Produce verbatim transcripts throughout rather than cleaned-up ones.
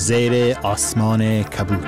زیر آسمان کبود.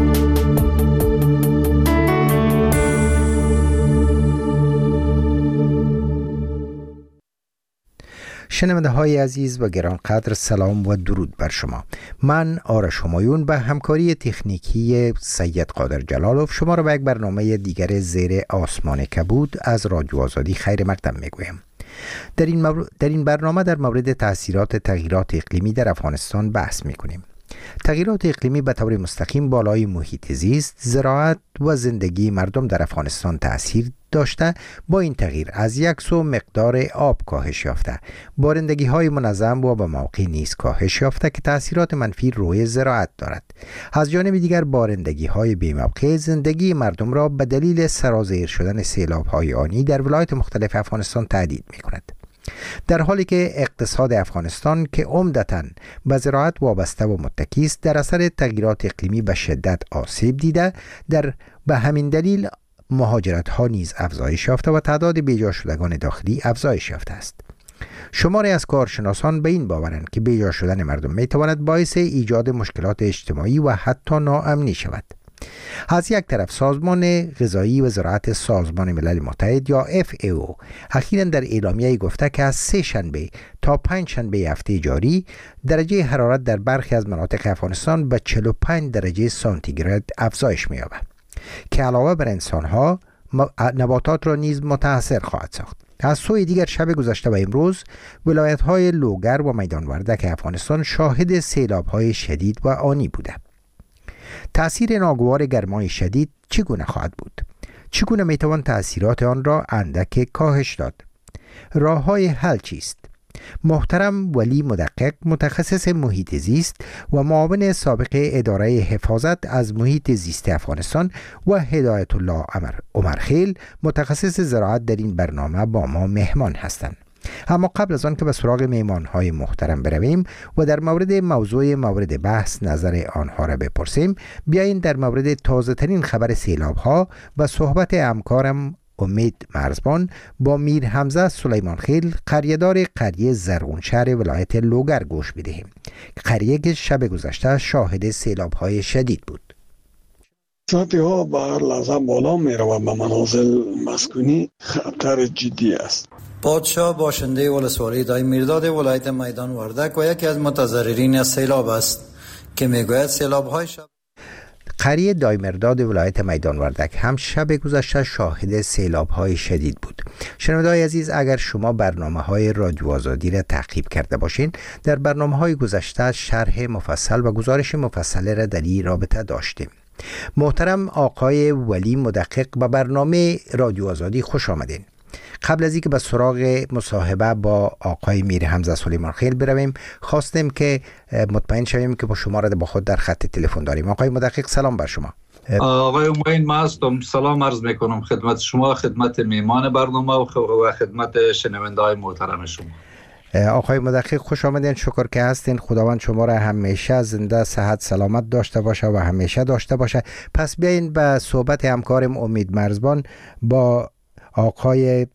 شنونده های عزیز و گرانقدر، سلام و درود بر شما. من آرش همایون به همکاری تکنیکی سید قادر جلالوف شما را به یک برنامه دیگر زیر آسمان کبود از رادیو آزادی خیر مقدم میگویم. در این, مور... در این برنامه در مورد تأثیرات تغییرات اقلیمی در افغانستان بحث میکنیم. تغییرات اقلیمی به طور مستقیم بالای محیط زیست، زراعت و زندگی مردم در افغانستان تأثیر داشته. با این تغییر از یک سو مقدار آب کاهش یافته، بارندگی های منظم و به موقع نیز کاهش یافته که تأثیرات منفی روی زراعت دارد. از جانب دیگر بارندگی های بی موقع زندگی مردم را به دلیل سرازیر شدن سیلاب های آنی در ولایات مختلف افغانستان تهدید می کند. در حالی که اقتصاد افغانستان که عمدتاً به زراعت وابسته و متکی است در اثر تغییرات اقلیمی به شدت آسیب دیده، در به همین دلیل مهاجرت ها نیز افزایش یافته و تعداد بیجا شدگان داخلی افزایش یافته است. شماری از کارشناسان به این باورند که بیجا شدن مردم می تواند باعث ایجاد مشکلات اجتماعی و حتی ناامنی شود. از یک طرف سازمان غذایی و زراعت سازمان ملل متحد یا اف ای او اخیراً در اعلامیه گفته که از سه شنبه تا پنج شنبه هفته جاری درجه حرارت در برخی از مناطق افغانستان به چهل و پنج درجه سانتیگراد افزایش می‌یابد که علاوه بر انسان‌ها نباتات را نیز متاثر خواهد ساخت. از سوی دیگر شب گذشته و امروز ولایت‌های لوگر و میدان وردک افغانستان شاهد سیلاب‌های شدید و آنی بوده. تأثیر ناگوار گرمای شدید چگونه خواهد بود؟ چگونه میتوان تأثیرات آن را اندک کاهش داد؟ راه‌های حل چیست؟ محترم ولی مدقق، متخصص محیط زیست و معاون سابق اداره حفاظت از محیط زیست افغانستان و هدایت الله عمرخیل، متخصص زراعت، در این برنامه با ما مهمان هستند. اما قبل از آن که به سراغ میهمان‌های محترم برویم و در مورد موضوع مورد بحث نظر آنها را بپرسیم، بیایید در مورد تازه ترین خبر سیلاب‌ها و صحبت همکارم امید مرزبان با میر حمزه سلیمانخیل، قریه‌دار قریه زرغونشهر ولایت لوگر گوش بدهیم. قریه که شب گذشته شاهد سیلاب‌های شدید بود. سطح ها به هر لحظه بالا می رود. به منازل مسکونی خطر جدی است. پادشاه باشنده ولسوالی دای میرداد ولایت میدان وردک و یکی از متضررین از سیلاب است که میگوید سیلاب های شب قریه دایمرداد ولایت میدان وردک هم شب گذشته شاهد سیلاب های شدید بود. شنونده‌های عزیز، اگر شما برنامه های رادیو آزادی را تعقیب کرده باشین، در برنامه های گذشته شرح مفصل و گزارش مفصل را در این رابطه داشتیم. محترم آقای ولی مدقق، به برنامه رادیو آزادی خوش آمدین. قبل از اینکه به سراغ مصاحبه با آقای میر حمزه سلیمانخیل برویم، خواستیم که مطمئن شویم که با شما را با خود در خط تلفن داریم. آقای مدقق، سلام بر شما. آقای امید، من هستم. سلام عرض میکنم خدمت شما، خدمت میهمان برنامه و خدمت شنونده‌های محترم شما. آقای مدقق خوش آمدین، شکر که هستین. خداوند شما را همیشه زنده، صحت، سلامت داشته باشه و همیشه داشته باشه. پس بیاین به صحبت همکارم امید مرزبان با آقای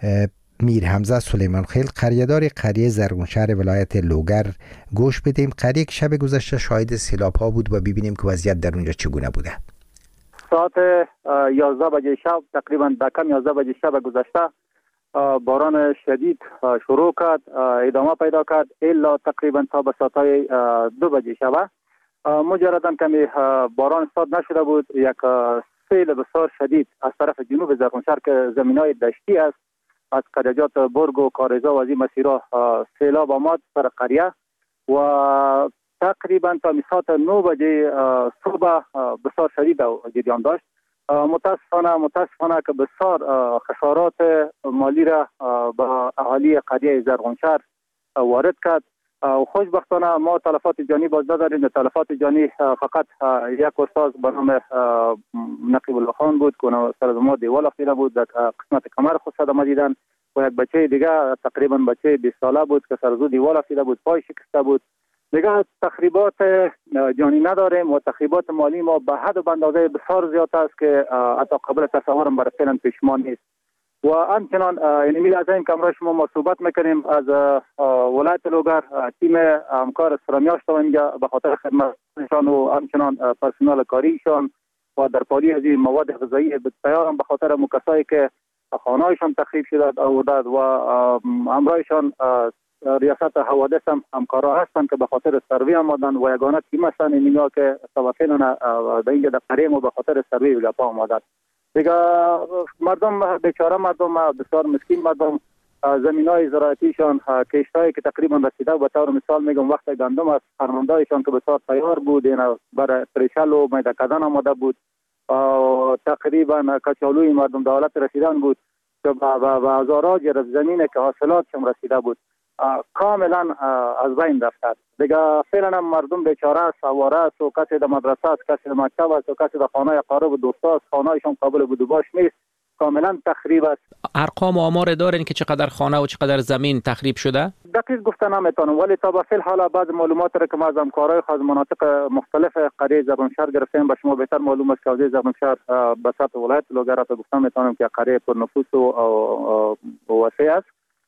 میر حمزه سلیمانخیل، قریه‌دار قریه زرغونشهر ولایت لوگر گوش بدیم. قریه که شب گذشته شاهد سیلاب ها بود و ببینیم که وضعیت در اونجا چگونه بوده. ساعت یازده بجه شب، تقریبا دکم یازده بجه شب گذشته باران شدید شروع کرد، ادامه پیدا کرد الا تقریبا تا به ساعت دو بجه شب. مجرداً کمی باران استاد نشده بود. یک سیل بسیار شدید از طرف جنوب زرغونشهر که زمینای دشتی است، از قریجات برگ و کارزا و از این مسیرها سیلاب آمد سر قریه و تقریبا تا ساعت نه بجه صبح بسیار شدید جریان داشت. متاسفانه متاسفانه که بسیار خسارات مالی را به اهالی قریه زرغونشهر وارد کرد. خوشبختانه ما تلفات جانی باز نداریم. تلفات جانی فقط یک استاد به نام نقیب الله خان بود که سر ما دیوال افتاده بود، در قسمت کمر خود صدمه دیدن و یک بچه دیگه تقریبا بچه بیست ساله بود که سر زو دیوال افتاده بود، پای شکسته بود. دیگه تخریبات جانی نداریم و تخریبات مالی ما به حد و به اندازه بسیار زیاد است که حتی قابل تصورم برای فعلا پیش ما نیست. و همچنان اینمی لازم که امروز شما ما صحبت میکنیم از ولایت لوگر تیم همکار سرامیاشت و اینجا به خاطر خدمتشان و همچنان پرسنل کاریشان و در پالی از این مواد غذایی تیارم به خاطر مکسایی که خانهایشان تخریب شده آوردد و همراهشان ریاست حوادث هم همکارا هستند که به خاطر سروی آمدن و یگانه تیم هستند اینجا که طرفین در اینجا در قریه و به خاطر سروی ولاپا آمدند. دیگه مردم بیچاره، مردم بسیار مسکین، مردم زمینای زراعتیشان کشتایی که تقریبا رسیده به طور مثال میگم وقت گندم است خرماندهایشان که بسیار تیار بود اینا برای پریشل و میده کردن آمده بود و تقریبا کچالوی مردم دولت رسیدن بود که به هزارها جرف زمینه که حاصلاتشان رسیده بود کاملا از بین رفته. دیگه فعلا هم مردم بیچاره است، آواره است و کسی در مدرسه است، کسی در مکتب است و کسی در خانه اقارب و دوستا است، خانه‌شان قابل بود و باش نیست، کاملا تخریب است. ارقام و آمار دارین که چقدر خانه و چقدر زمین تخریب شده؟ دقیق گفته نمیتونم، ولی تا به فعل حالا بعض معلومات را که ما از همکارای خود مناطق مختلف قریه زرنشهر گرفتیم به شما بهتر معلوم است که از زرنشهر به سطح ولایت لوگر را گفتم میتونم که قریه پر نفوس و وسیع است.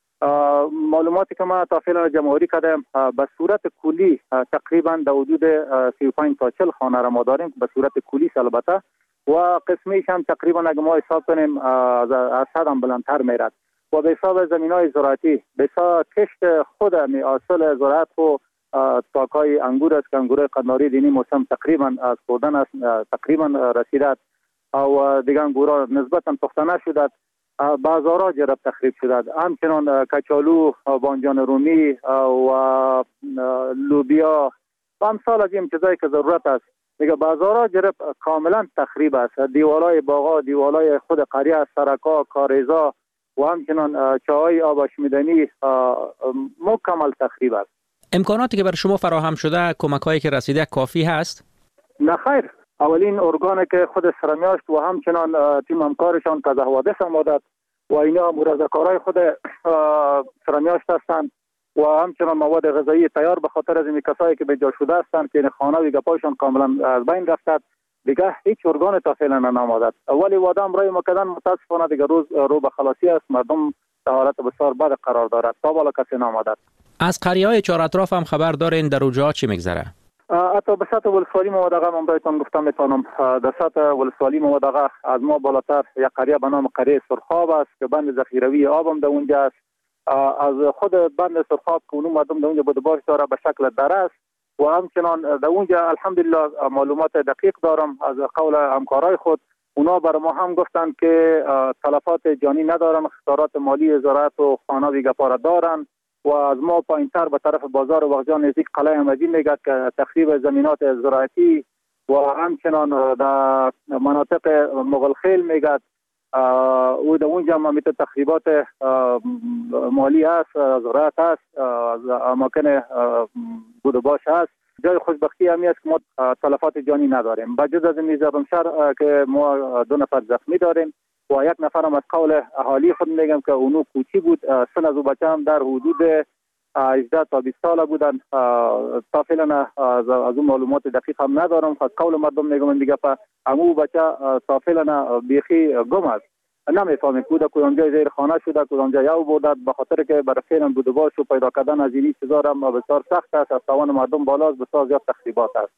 معلوماتی که ما تا فعلا جمع‌آوری کردیم به صورت کلی تقریبا در حدود سی و پنج تا چهل خانه را ما داریم به صورت کلی البته و قسمیش هم تقریبا اگه ما حساب کنیم از صد هم بلندتر میرد و به حساب زمینای زراعتی به حساب کشت خود می حاصل زراعت و تاکای انگور است که انگور قناری دینی موسم تقریبا از خوردن است تقریبا رسیده و دیگه انگورا نسبتا پخته نشده بازارها جرب تخریب شده. همچنان کچالو، بانجان رومی و لوبیا و امثال از این چیزایی که ضرورت است دیگه بازارها جرب کاملا تخریب است. دیوالای باغا، دیوالای خود قریه، سرکا، کاریزا و همچنان چاهای آب آشامیدنی مکمل تخریب است. امکاناتی که بر شما فراهم شده، کمک‌هایی که رسیده کافی هست؟ نه خیر. اولین ارگانی که خود سرامیاشت و همچنان تیم همکارشان که از حوادث آمدند و اینا مرزکارای خود سرامیاشت هستند و همچنان مواد غذایی تیار به خاطر از این کسایی که به جا شده هستند که خانه و گپایشان کاملا از بین رفته دیگه هیچ ارگان تا فعلا نامداد. ولی وادام برای ما کردن متاسفانه دیگه روز رو به خلاصی است، مردم در حالت بسیار بد قرار دارد تا بالا کسی نامداد. از قریه‌های چهار اطراف هم خبر دارین در اونجا چی میگذره؟ حتی به سطح ولسوالی موادقه من برایتان گفتم میتونم در سطح ولسوالی موادقه از ما بالاتر یک قریه به نام قریه سرخاب است که بند ذخیروی آبم در اونجا است. از خود بند سرخاب که اونو مردم در اونجا بود باش داره به شکل دره است و همچنان در اونجا الحمدلله معلومات دقیق دارم از قول همکارای خود. اونا برای ما هم گفتن که تلفات جانی ندارن، خسارات مالی زراعت و خانه و گپاره دارن و از ما پایینتر به طرف بازار وقجان نزدیک قلعه احمدی میگه که تخریب زمینات زراعتی و همچنان در مناطق مغلخیل میگه و در اونجا ما میتونه تخریبات مالی هست، زراعت هست، اماکن بودباش هست. جای خوشبختی همی است که ما تلفات جانی نداریم. بجز از این زرنشهر که ما دو نفر زخمی داریم و یک نفرم از قول اهالی خود میگم که اونو کوچی بود، سن از او بچه هم در حدود هجده تا بیست ساله بودن. تا فعلا از اون معلومات دقیق هم ندارم، از قول مردم میگم دیگه پا امو بچه تا فعلا بیخی گم است، نمیفهمیم کود کدامجای زیر خانه شده کدامجا یو بودد به خاطر که برای فعلا بوده باش و پیدا کردن از اینی چیزا هم بسیار سخت است. از توان مردم بالاست، بسیار زیاد تخریبات است.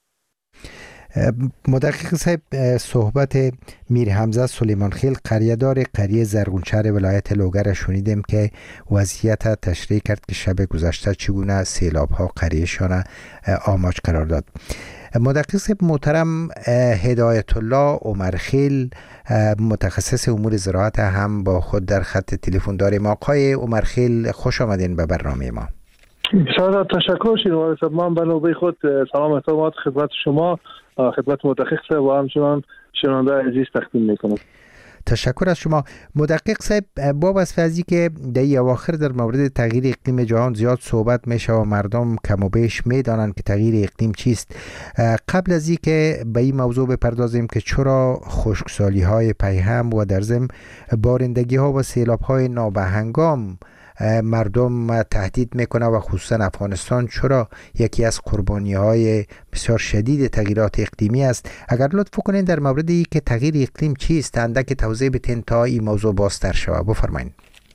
مدقق صاحب، صحبت میر حمزه سلیمان خیل قریه‌دار قریه زرغونشهر ولایت لوگر شنیدیم که وضعیت تشریح کرد که شب گذشته چگونه سیلاب ها قریه‌شان آماج قرار داد. مدقق صاحب محترم هدایت الله عمرخیل متخصص امور زراعت هم با خود در خط تلفن داریم. آقای عمرخیل خوش آمدین به برنامه ما. بسیار تشکر شیروان صاحب. من به نوبه خود سلام احترامات خدمت شما، خدمت متخصص و همچنان شنونده عزیز تقدیم میکنم. تشکر از شما. مدقق صاحب، با وصف ازی که در اواخر در مورد تغییر اقلیم جهان زیاد صحبت میشه و مردم کم و بیش میدانند که تغییر اقلیم چیست، قبل از این که به این موضوع بپردازیم که چرا خشکسالی های پیهم و در ضمن بارندگی ها و سیلاب های نابهنگام مردم تهدید میکنه و خصوصا افغانستان چرا یکی از قربانی های بسیار شدید تغییرات اقلیمی است. اگر لطف کنین در مورد این که تغییر اقلیم چیست اندک توضیح بدین تا این موضوع بازتر شود. بفرمایید.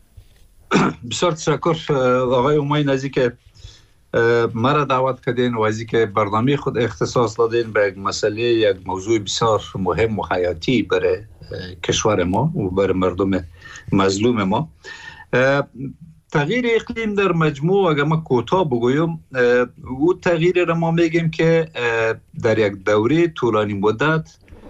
بسیار تشکر آقای اومای نزی که مرا دعوت کردین و ازی که برنامه خود اختصاص دادین به یک مسئله، یک موضوع بسیار مهم و حیاتی برای کشور ما و برای مردم مظلوم ما. تغییر اقلیم در مجموع اگر ما کوتاه بگویم، او تغییر را ما میگیم که در یک دوره طولانی مدت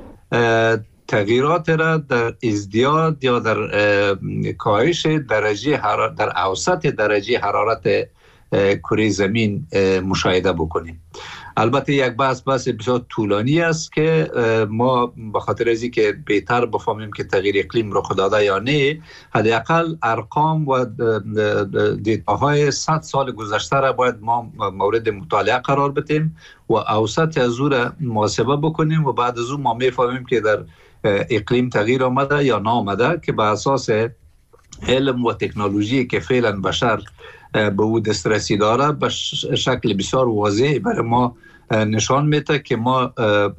تغییرات را در ازدیاد یا در کاهش درجه حرارت، در اوسط درجه حرارت کره زمین مشاهده بکنیم. البته یک بحث بحث بسیار طولانی است که ما به خاطر از اینکه بهتر بفهمیم که تغییر اقلیم رخ داده یا نه، حداقل ارقام و دیتاهای صد سال گذشته را باید ما مورد مطالعه قرار بدیم و اوسط از او را محاسبه بکنیم و بعد از اون ما میفهمیم که در اقلیم تغییر آمده یا نامده، که به اساس علم و تکنولوژی که فعلا بشر به او دسترسی داره به شکل بسیار واضح برای ما نشان میده که ما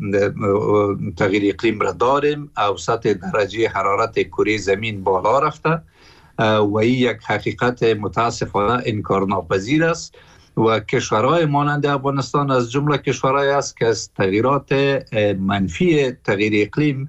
تغییر اقلیم را داریم. اوسط درجه حرارت کره زمین بالا رفته و این یک حقیقت متاسفانه انکارناپذیر است و کشورهای مانند افغانستان از جمله کشورهای است که از تغییرات منفی تغییر اقلیم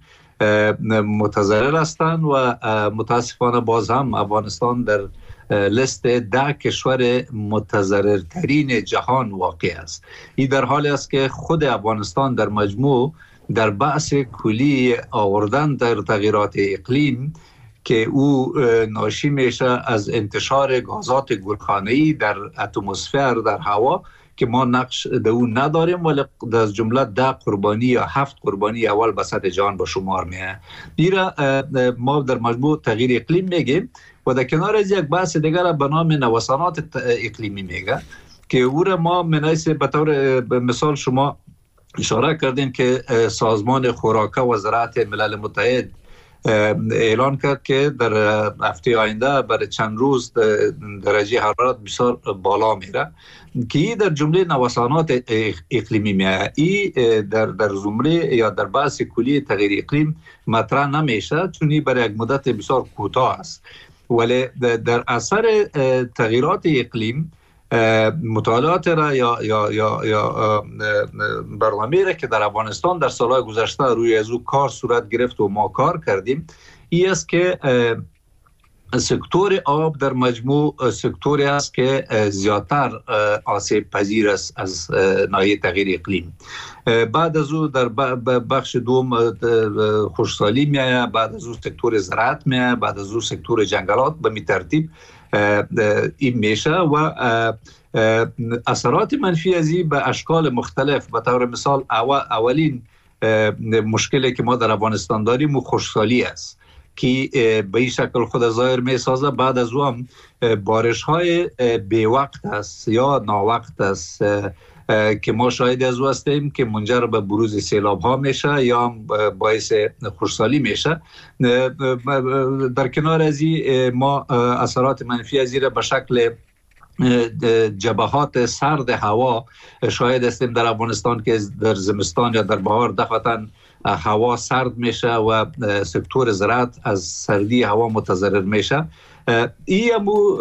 متضرر هستند و متاسفانه باز هم افغانستان در لیست ده کشور متضررترین جهان واقع است. این در حالی است که خود افغانستان در مجموع در بحث کلی آوردن در تغییرات اقلیم که او ناشی میشه از انتشار گازات گلخانه‌ای در اتمسفر، در هوا، که ما نقش در اون نداریم، ولی از جمله ده قربانی یا هفت قربانی اول به سطح جهان به شمار میه. ایرا ما در مجموع تغییر اقلیم میگیم و در کنار از یک بحث دیگر به نام نوسانات اقلیمی میگه که او را ما منایسه به طور مثال شما اشاره کردین که سازمان خوراک و زراعت ملل متحد اعلان کرد که در هفته آینده برای چند روز درجه حرارت بسیار بالا میره که در جمله نوسانات اقلیمی میاد. این در در زمره یا در بحث کلی تغییر اقلیم مطرح نمیشه چون این برای یک مدت بسیار کوتاه است، ولی در اثر تغییرات اقلیم مطالعات را یا یا یا یا برنامه را که در افغانستان در سالهای گذشته روی از او کار صورت گرفت و ما کار کردیم، این است که سکتور آب در مجموع سکتوری است که زیادتر آسیب پذیر است از ناحیه تغییر اقلیم. بعد از او در بخش دوم خشکسالی میآید، بعد از او سکتور زراعت میآید، بعد از او سکتور جنگلات به می ترتیب این میشه و اثرات منفی از این به اشکال مختلف. به طور مثال اول اولین مشکلی که ما در افغانستان داریم و خشکسالی است که به این شکل خود ظاهر می سازه. بعد از او هم بارش های بی وقت است یا ناوقت است که ما شاهد از او هستیم که منجر به بروز سیلاب ها میشه یا باعث خشکسالی میشه. در کنار از این ما اثرات منفی از این را به شکل جبهات سرد هوا شاهد هستیم در افغانستان که در زمستان یا در بهار دفعتاً هوا سرد میشه و سکتور زراعت از سردی هوا متضرر میشه. این همو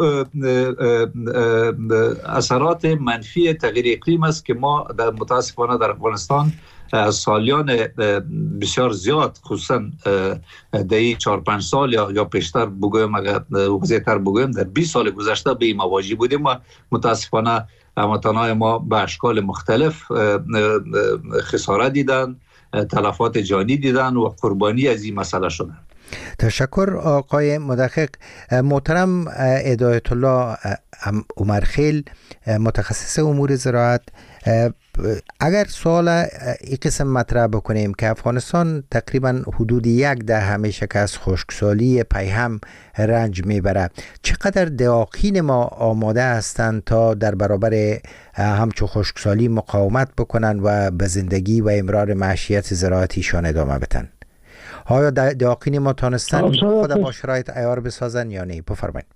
اثرات منفی تغییر اقلیم است که ما در متاسفانه در افغانستان سالیان بسیار زیاد، خصوصا در چهار پنج سال یا یا بیشتر بگویم، اگر وضعیتر بگویم در بیست سال گذشته به این مواجه بودیم و متاسفانه هموطنان ما به اشکال مختلف خسارت دیدن، تلفات جانی دیدن و قربانی از این مسئله شدن. تشکر آقای مدقق. محترم هدایت الله عمرخیل، متخصص امور زراعت، اگر سوال این قسم مطرح بکنیم که افغانستان تقریبا حدود یک ده همیشه که از خشکسالی پیهم رنج میبره، چقدر دهاقین ما آماده هستند تا در برابر همچون خشکسالی مقاومت بکنن و به زندگی و امرار معیشت زراعتیشان ادامه بدن؟ آیا دهاقین ما تانستن خود با شرایط عیار بسازن یا نه؟ بفرمایید.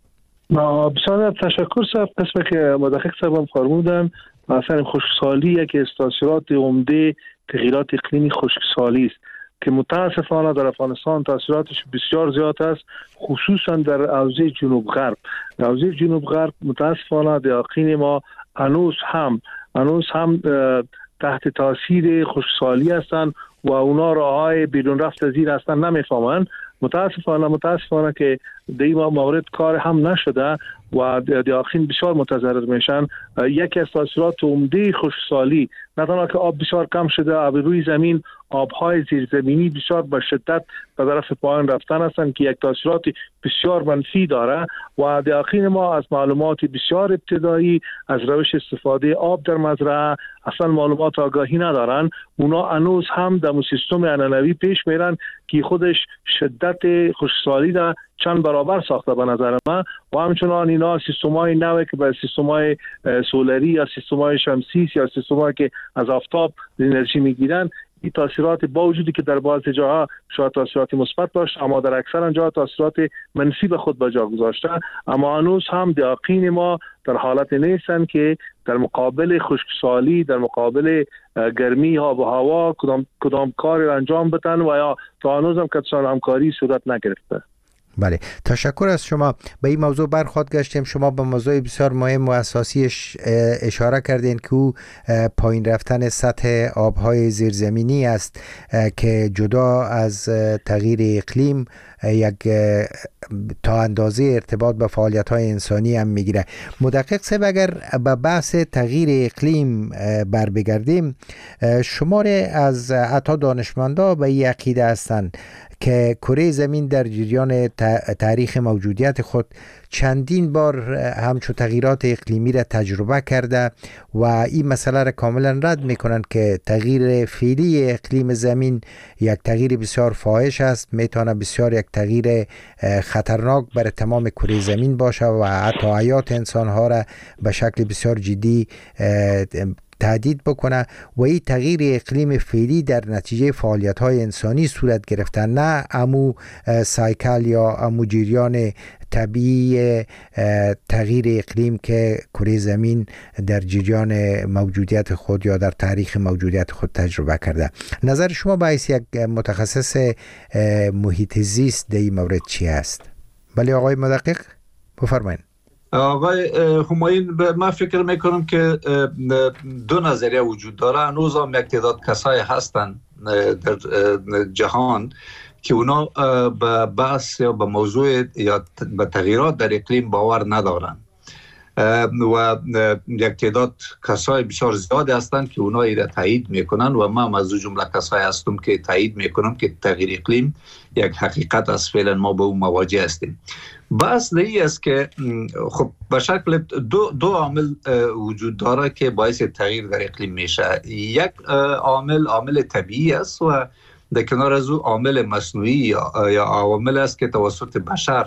بسیار تشکر صاحب. قسمه که مدقق صاحب فرمودن اصلا خشکسالی یک از تاثیرات عمده تغییرات اقلیمی خشکسالی است که متاسفانه در افغانستان تاثیراتش بسیار زیاد است، خصوصا در حوزه جنوب غرب. در حوزه جنوب غرب متاسفانه دیاقین ما هنوز هم هنوز هم تحت تاثیر خشکسالی هستند و اونا راههای بیرون رفت از این هستن نمیفهمن. متاسفانه متاسفانه که در این مورد کار هم نشده و دیاقین بسیار متضرر میشن. یکی از تاثیرات عمده خشکسالی نه تنها که آب بسیار کم شده، آب روی زمین، آبهای زیرزمینی بسیار به شدت به طرف پایین رفتن هستند که یک تاثیرات بسیار منفی داره و دیاقین ما از معلومات بسیار ابتدایی از روش استفاده آب در مزرعه اصلا معلومات آگاهی ندارن. اونا هنوز هم در سیستم عنعنوی پیش میرن که خودش شدت خشکسالی را چند برابر ساخته به نظر من و همچنان اینا سیستم‌های نوی که به سیستم‌های سولری یا سیستم‌های شمسی یا سیستم‌هایی که از آفتاب انرژی میگیرن، این تاثیرات با وجودی که در بعضی جاها شاید تاثیرات مثبت باشه اما در اکثر جاها تاثیرات منفی به خود به جا گذاشته، اما هنوز هم دیاقین ما در حالت نیستن که در مقابل خشکسالی، در مقابل گرمی آب و هوا کدام کدام کار انجام بدن و یا تا هنوز هم کسان همکاری صورت نگرفته. بله، تشکر از شما. به این موضوع برخورد گشتیم. شما به موضوع بسیار مهم و اساسیش اشاره کردین که او پایین رفتن سطح آبهای زیرزمینی است که جدا از تغییر اقلیم یک تا اندازه ارتباط به فعالیت‌های انسانی هم میگیره. مدقق صاحب اگر به بحث تغییر اقلیم بر بگردیم، شمار از عطا دانشمندا به این عقیده هستند که کره زمین در جریان تاریخ موجودیت خود چندین بار همچون تغییرات اقلیمی را تجربه کرده و این مسئله را کاملا رد میکنند که تغییر فعلی اقلیم زمین یک تغییر بسیار فاحش است، میتونه بسیار یک تغییر خطرناک برای تمام کره زمین باشه و حتی حیات انسانها را به شکل بسیار جدی تهدید بکنه و این تغییر اقلیم فعلی در نتیجه فعالیت‌های انسانی صورت گرفته، نه امو سایکل یا امو جریان طبیعی تغییر اقلیم که کره زمین در جریان موجودیت خود یا در تاریخ موجودیت خود تجربه کرده. نظر شما به حیث یک متخصص محیط زیست در این مورد چی است؟ بله آقای مدقق بفرمایید. آقای همایون، من فکر میکنم که دو نظریه وجود داره. هنوز هم یک تعداد کسای هستن در جهان که اونا به بحث یا به موضوع یا به تغییرات در اقلیم باور ندارن و یک تعداد کسای بسیار زیاد هستند که اونا ایره تایید میکنن و من از جمله کسای هستم که تایید میکنم که تغییر اقلیم یک حقیقت است. فعلا ما با اون مواجه هستیم. بحث این است که خب به شکل دو دو عامل وجود داره که باعث تغییر در اقلیم میشه. یک عامل عامل طبیعی است و در کنار از او عامل مصنوعی یا یا عوامل است که توسط بشر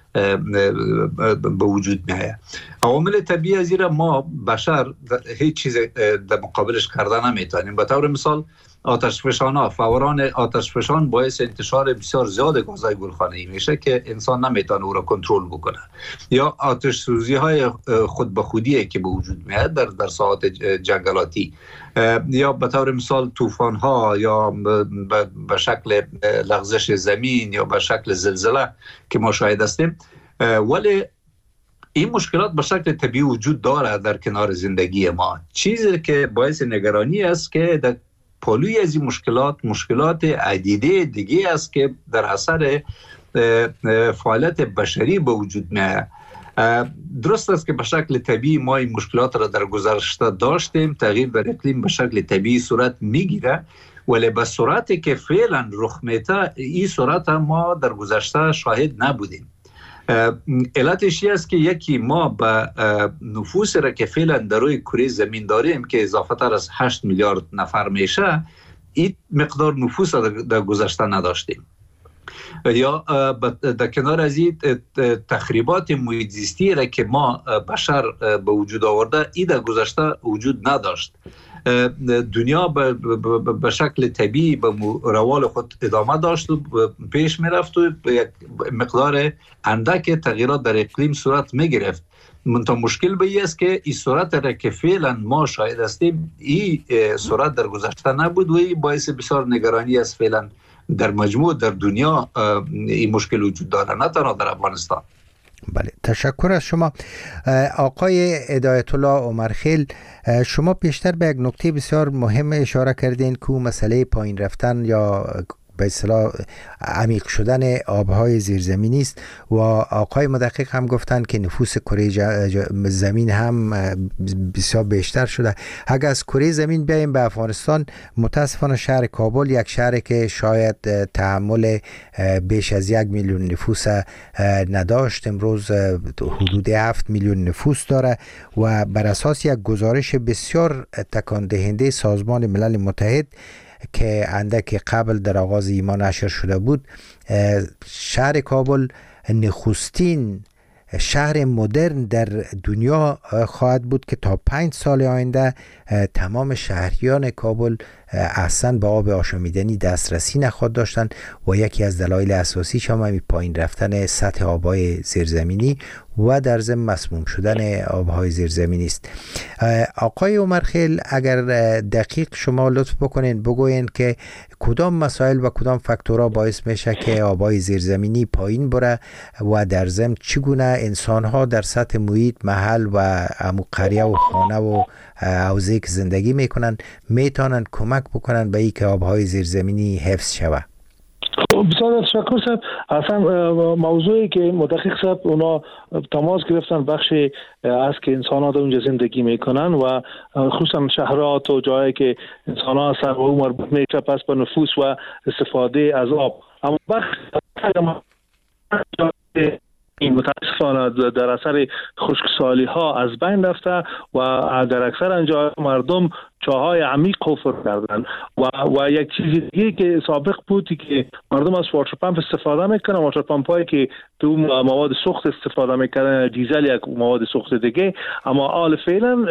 به وجود میاد. عوامل طبیعی زیرا ما بشر هیچ چیز در مقابلش کردن نمیتونیم. به طور مثال آتش فشان فوران آتش فشان باعث انتشار بسیار زیاد گازهای گلخانه‌ای میشه که انسان نمیتونه او را کنترل بکنه، یا آتش سوزی های خود به خودی که به وجود میاد در در ساحات جنگلاتی، یا به طور مثال طوفان ها یا به شکل لغزش زمین یا به شکل زلزله که ما شاهد هستیم. ولی این مشکلات به شکل طبیعی وجود داره در کنار زندگی ما. چیزی که باعث نگرانی است که در پالوی از این مشکلات مشکلات عدیده دیگه است که در اثر فعالیت بشری به وجود میاد. درست است که به شکل طبیعی ما این مشکلات را در گذشته داشتیم، تغییر در اقلیم به شکل طبیعی صورت میگیره، ولی به صورتی که فعلا رخ میده این صورت ما در گذشته شاهد نبودیم. علتش است که یکی ما به نفوس را که فعلا در روی کره زمین داریم که اضافه تر از هشت میلیارد نفر میشه، این مقدار نفوس را در گذشته نداشتیم. یا در کنار از این تخریبات محیط زیستی را که ما بشر به وجود آورده، این در گذشته وجود نداشت. دنیا به شکل طبیعی به روال خود ادامه داشت و پیش می رفت و یک مقدار اندک تغییرات در اقلیم صورت می گرفت. منتها مشکل به این است که این صورت را که فعلا ما شاهد هستیم این صورت در گذشته نبود و این باعث بسیار نگرانی است. فعلا در مجموع در دنیا این مشکل وجود داره، نه تنها در افغانستان. بله، تشکر از شما آقای هدایت الله عمرخیل. شما پیشتر به یک نکته بسیار مهم اشاره کردین که مسئله پایین رفتن یا به اصطلاح عمیق شدن آبهای زیرزمینی است و آقای مدقق هم گفتن که نفوس کره زمین هم بسیار بیشتر شده. اگر از کره زمین بیاییم به افغانستان، متاسفانه شهر کابل یک شهری که شاید تحمل بیش از یک میلیون نفوس نداشت، امروز حدود هفت میلیون نفوس داره و بر اساس یک گزارش بسیار تکان دهنده سازمان ملل متحد که اندک قبل در آغاز ایمان نشر شده بود، شهر کابل نخستین شهر مدرن در دنیا خواهد بود که تا پنج سال آینده تمام شهریان کابل اصلا به آب آشامیدنی دسترسی نخواهد داشتند و یکی از دلایل اساسیش هم همین پایین رفتن سطح آبهای زیرزمینی و در ضمن مسموم شدن آبهای زیرزمینی است. آقای عمرخیل، اگر دقیق شما لطف بکنین بگوین که کدام مسائل و کدام فاکتورها باعث میشه که آبهای زیرزمینی پایین بره و در ضمن چگونه انسان‌ها در سطح محیط محل و امو قریه و خانه و حوزه‌ای که زندگی میکنن میتونن کمک بکنن به اینکه آبهای زیرزمینی حفظ شود؟ بسیار تشکر صاحب. اصلا موضوعی که مدقق صاحب اونا تماس گرفتن بخشی از که انسان ها در اونجا زندگی میکنن و خصوصا شهرات و جایی که انسان ها هستن و اون مربوط میشه پس به نفوس و استفاده از آب. اما بخش این متاسفانه در اثر خشکسالی ها از بین رفته و در اکثر انجام مردم چاهای عمیق حفر کردن و و یک چیز دیگه که سابق بودی که مردم از واتر پمپ استفاده میکنن، واتر پمپ هایی که تو مواد سوخت استفاده میکنن، دیزل یک مواد سوخت دیگه، اما حال فعلا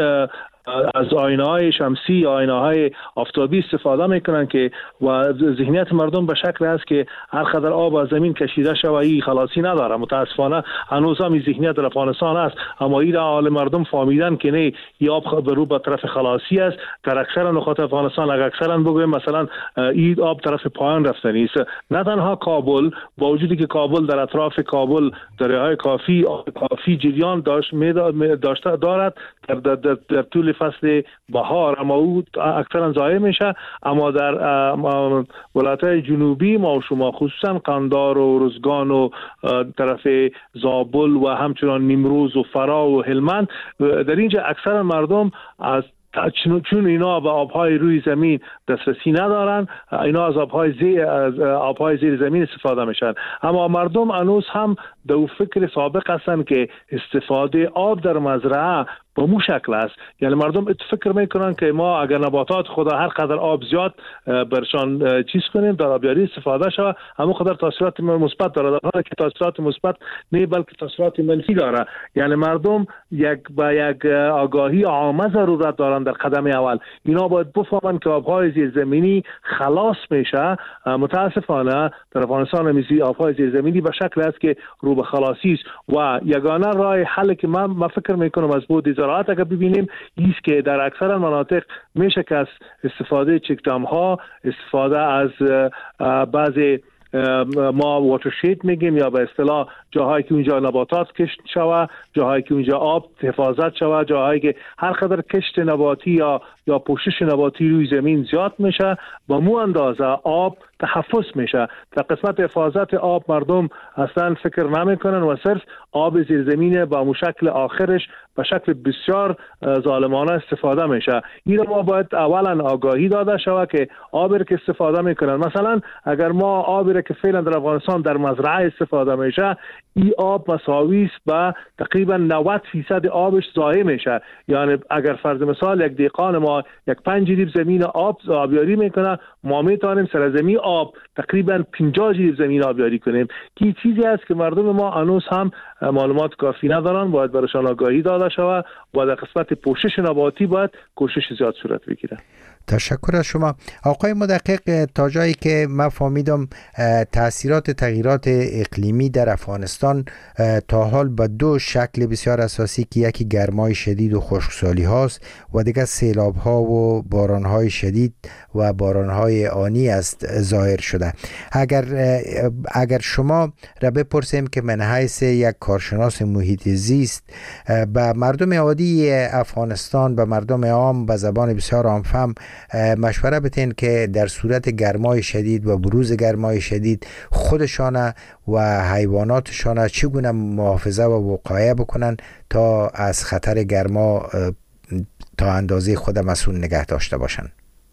از آینه های شمسی، آینه های آفتابی استفاده میکنن که و ذهنیت مردم به شکل است که هر قدر آب از زمین کشیده شود این خلاصی نداره. متاسفانه هنوز هم این ذهنیت در افغانستان است، اما این حال مردم فهمیدن که نه، این آب به رو به طرف خلاصی است. در اکثر نقاط افغانستان اگر اکثرا بگویم مثلا این آب طرف پایان رفتنی است. نه تنها کابل، با وجودی که کابل در اطراف کابل دریاهای کافی کافی جریان داشت داشته دارد در, در, در, در طول فصل بهار، اما او اکثرا ضایع میشه. اما در ولایت‌های جنوبی ما شما خصوصا قندار و روزگان و طرف زابل و همچنان نیمروز و فرا و هلمند، در اینجا اکثر مردم از چون اینا به آبهای روی زمین دسترسی ندارن، اینا از آبهای زیر از آبهای زیر زمین استفاده میشن. اما مردم هنوز هم در فکر سابق هستن که استفاده آب در مزرعه به مو شکل است. یعنی مردم فکر میکنن که ما اگر نباتات خدا هر قدر آب زیاد برشان چیز کنیم در آبیاری استفاده شود، همون قدر تاثیرات مثبت داره، در حالی که تاثیرات مثبت نه بلکه تاثیرات منفی داره. یعنی مردم یک با یک آگاهی عامه ضرورت دارن در قدم اول. اینا باید بفهمن که آبهای زیرزمینی خلاص میشه. متاسفانه در افغانستان میزی آبهای زیرزمینی به شکل است که رو به خلاصی است و یگانه راه حل که من ما فکر میکنم از بود زراعت اگر ببینیم ایست که در اکثر مناطق میشه که از استفاده چکدام ها، استفاده از بعضی ما واترشید میگیم یا به اصطلاح جاهایی که اونجا نباتات کشت شوه، جاهایی که اونجا آب حفاظت شوه، جاهایی که هر قدر کشت نباتی یا یا پوشش نباتی روی زمین زیاد میشه با مو اندازه آب تحفظ میشه. در قسمت حفاظت آب مردم اصلا فکر نمیکنن و صرف آب زیرزمینه با مشکل آخرش به شکل بسیار ظالمانه استفاده میشه. این ما باید اولا آگاهی داده شود که آبی که استفاده میکنن، مثلا اگر ما آبی که فعلا در افغانستان در مزرعه استفاده میشه، این آب مساوی است با تقریبا نود فیصد آبش ضایع میشه. یعنی اگر فرض مثال یک دیقان ما یک پنج جریب زمین آب آبیاری میکنه، ما میتونیم سرزمین آب تقریبا پنجاه جریب زمین آبیاری کنیم. که چیزی است که مردم ما هنوز هم معلومات کافی ندارن، باید برایشان آگاهی داده شود و در قسمت پوشش نباتی باید کوشش زیاد صورت بگیره. تشکر از شما آقای مدقق. تا جایی که من فهمیدم تاثیرات تغییرات اقلیمی در افغانستان تا حال به دو شکل بسیار اساسی که یکی گرمای شدید و خشکسالی هاست و دیگه سیلاب ها و باران های شدید و باران های آنی است ظاهر شده. اگر اگر شما را بپرسیم که من حیث یک کارشناس محیط زیست به مردم عادی افغانستان، به مردم عام به زبان بسیار عامفهم مشوره بتین که در صورت گرمای شدید و بروز گرمای شدید خودشان و حیواناتشان چگونه محافظه و وقایه بکنن تا از خطر گرما تا اندازه خود مسئول نگه داشته باشن.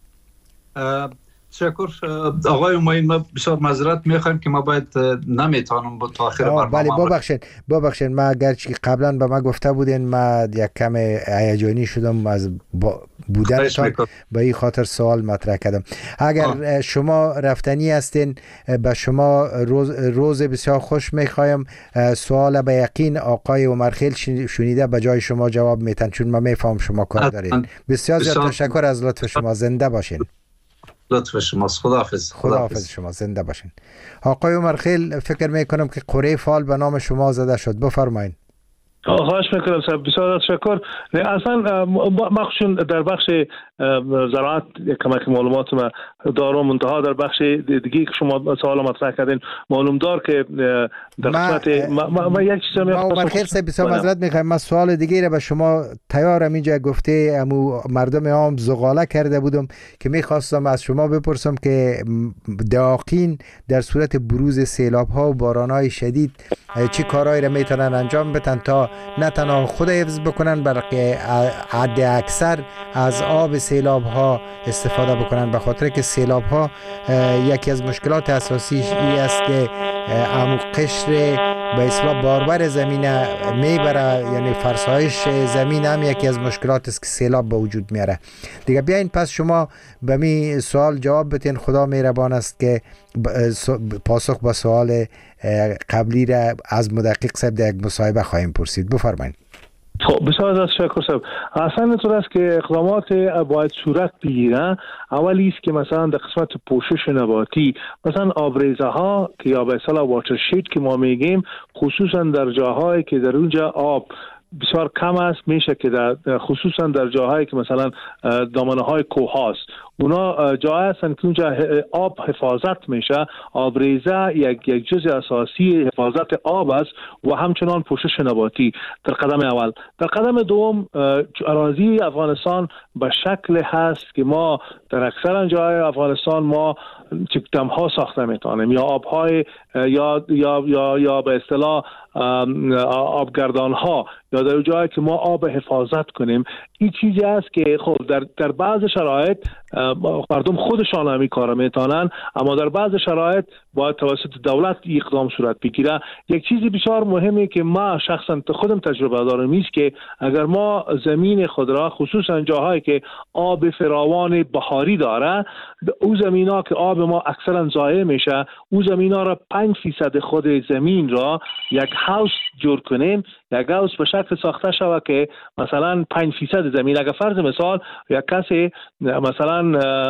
تشکر آقای معین. ما بسیار معذرت میخوایم که ما باید نمیتونم با تاخیر برنامه. بله ببخشید ببخشید ما اگرچه قبلا به ما گفته بودین ما یک کم هیجانی شدم از بودنتان، به این خاطر سوال مطرح کردم. اگر آه. شما رفتنی هستین به شما روز, روز بسیار خوش میخوایم. سوال به یقین آقای عمرخیل شنیده به جای شما جواب میتن، چون ما میفهم شما کار دارین. بسیار زیاد تشکر از لطف شما. زنده باشین. لطف شماست. خداحافظ. خداحافظ شما. زنده باشین. آقای عمرخیل فکر میکنم که قره فال به نام شما زده شد. بفرمایید. خواهش میکنم صاحب. بسیار تشکر. اصلا مخصوصا در بخش زراعت کمک معلومات ما دارم، منتها در بخش دیگه که شما سوال مطرح کردین معلوم دار که در قسمت ما, ما, ما یک چیز ما عمرخیل صاحب بسیار معذرت میخوایم. ما سوال دیگه را به شما تیارم اینجا گفته امو مردم عام زغاله کرده بودم که میخواستم از شما بپرسم که داقین در صورت بروز سیلاب ها و باران های شدید چی کارهایی را میتونن انجام بدن تا نه تنها خود حفظ بکنن بلکه حد اکثر از آب سیلاب ها استفاده بکنن، به خاطر که سیلاب ها یکی از مشکلات اساسی ای است که عمو قشر به اصطلاح باربر زمین میبره، یعنی فرسایش زمین هم یکی از مشکلات است که سیلاب به وجود میاره. دیگه بیاین پس شما به می سوال جواب بتین. خدا مهربان است که پاسخ به سوال قبلی را از مدقق صاحب در یک مصاحبه خواهیم پرسید. بفرمایید. خب بسیار از تشکر صاحب. اصلا اینطور است که اقدامات باید صورت بگیرن. اولی است که مثلا در قسمت پوشش نباتی، مثلا آبریزه ها که یا به اصطلاح واترشید که ما میگیم، خصوصا در جاهایی که در اونجا آب بسیار کم است، میشه که در خصوصا در جاهایی که مثلا دامنه های کوه هاست، اونا جایی هستن که اونجا آب حفاظت میشه. آبریزه یک یک جزء اساسی حفاظت آب است و همچنان پوشش نباتی در قدم اول. در قدم دوم اراضی افغانستان به شکل هست که ما در اکثر جاهای افغانستان ما چکدم ها ساخته میتونیم یا آبهای یا یا یا یا به اصطلاح آبگردان ها یا در جایی که ما آب حفاظت کنیم. این چیزی است که خب در در بعض شرایط مردم خودشان هم این کار میتونن، اما در بعض شرایط باید توسط دولت اقدام صورت بگیره. یک چیزی بسیار مهمه که ما شخصا خودم تجربه دارم است که اگر ما زمین خود را خصوصا جاهایی که آب فراوان بهاری داره، او زمینا که آب ما اکثرا ضایع میشه، او زمینا را پنج فیصد خود زمین را یک هاوس جور کنیم، یک هاوس به شکل ساخته شود که مثلا پنج فیصد زمین، اگر فرض مثال یک کسی مثلا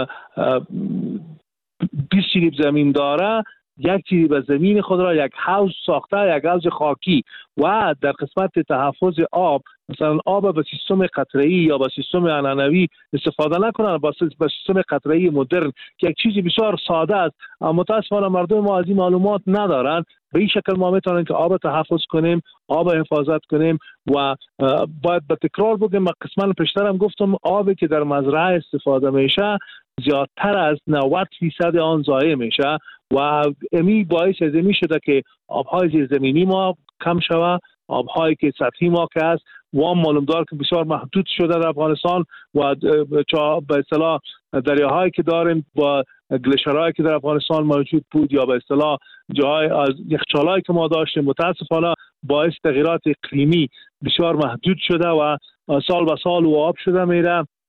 بیست چیلیب زمین داره، یک چیلیب از زمین خود را یک حوض ساخته، یک حوض خاکی، و در قسمت تحفظ آب مثلا آب به سیستم قطره‌ای یا به سیستم عنعنوی استفاده نکنن، با سیستم قطره‌ای مدرن که یک چیزی بسیار ساده است، اما متاسفانه مردم ما از این معلومات ندارن. به این شکل ما میتونیم که آب تحفظ کنیم، آب حفاظت کنیم و باید به تکرار بگم، قسمت پیشتر هم گفتم آبی که در مزرعه استفاده میشه زیادتر از نود فیصد آن ضایع میشه و امی باعث از امی شده که آبهای زیرزمینی ما کم شود، آبهایی که سطحی ما که است وام معلوم دار که بسیار محدود شده در افغانستان و به اصطلاح دریاهایی که داریم با گلیشرهایی که در افغانستان موجود بود یا به اصطلاح جاهای از یخچالایی که ما داشتیم متاسفانه باعث تغییرات اقلیمی بسیار محدود شده و سال به سال و آب شده میره